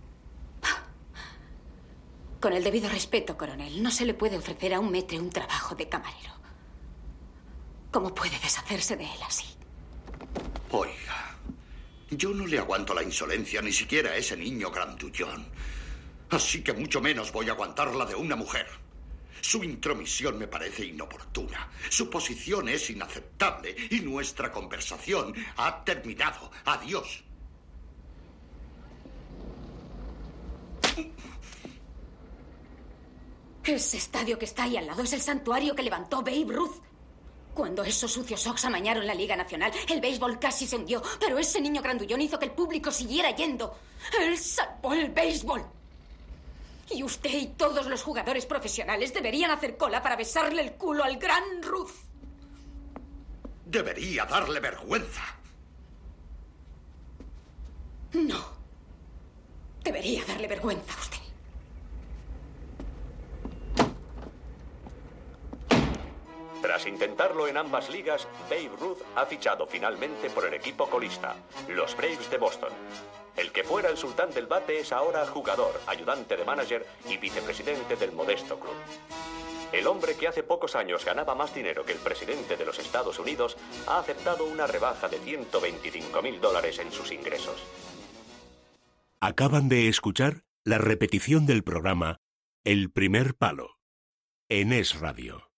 Con el debido respeto, coronel, no se le puede ofrecer a un maître un trabajo de camarero. ¿Cómo puede deshacerse de él así? Oiga, yo no le aguanto la insolencia ni siquiera a ese niño grandullón. Así que mucho menos voy a aguantarla de una mujer. Su intromisión me parece inoportuna. Su posición es inaceptable y nuestra conversación ha terminado. Adiós. Ese estadio que está ahí al lado es el santuario que levantó Babe Ruth. Cuando esos sucios Sox amañaron la Liga Nacional, el béisbol casi se hundió, pero ese niño grandullón hizo que el público siguiera yendo. Él salvó el béisbol. Y usted y todos los jugadores profesionales deberían hacer cola para besarle el culo al gran Ruth. Debería darle vergüenza. No. Debería darle vergüenza a usted. Tras intentarlo en ambas ligas, Babe Ruth ha fichado finalmente por el equipo colista, los Braves de Boston. El que fuera el sultán del bate es ahora jugador, ayudante de manager y vicepresidente del modesto club. El hombre que hace pocos años ganaba más dinero que el presidente de los Estados Unidos ha aceptado una rebaja de ciento veinticinco mil dólares en sus ingresos. Acaban de escuchar la repetición del programa El Primer Palo en Es Radio.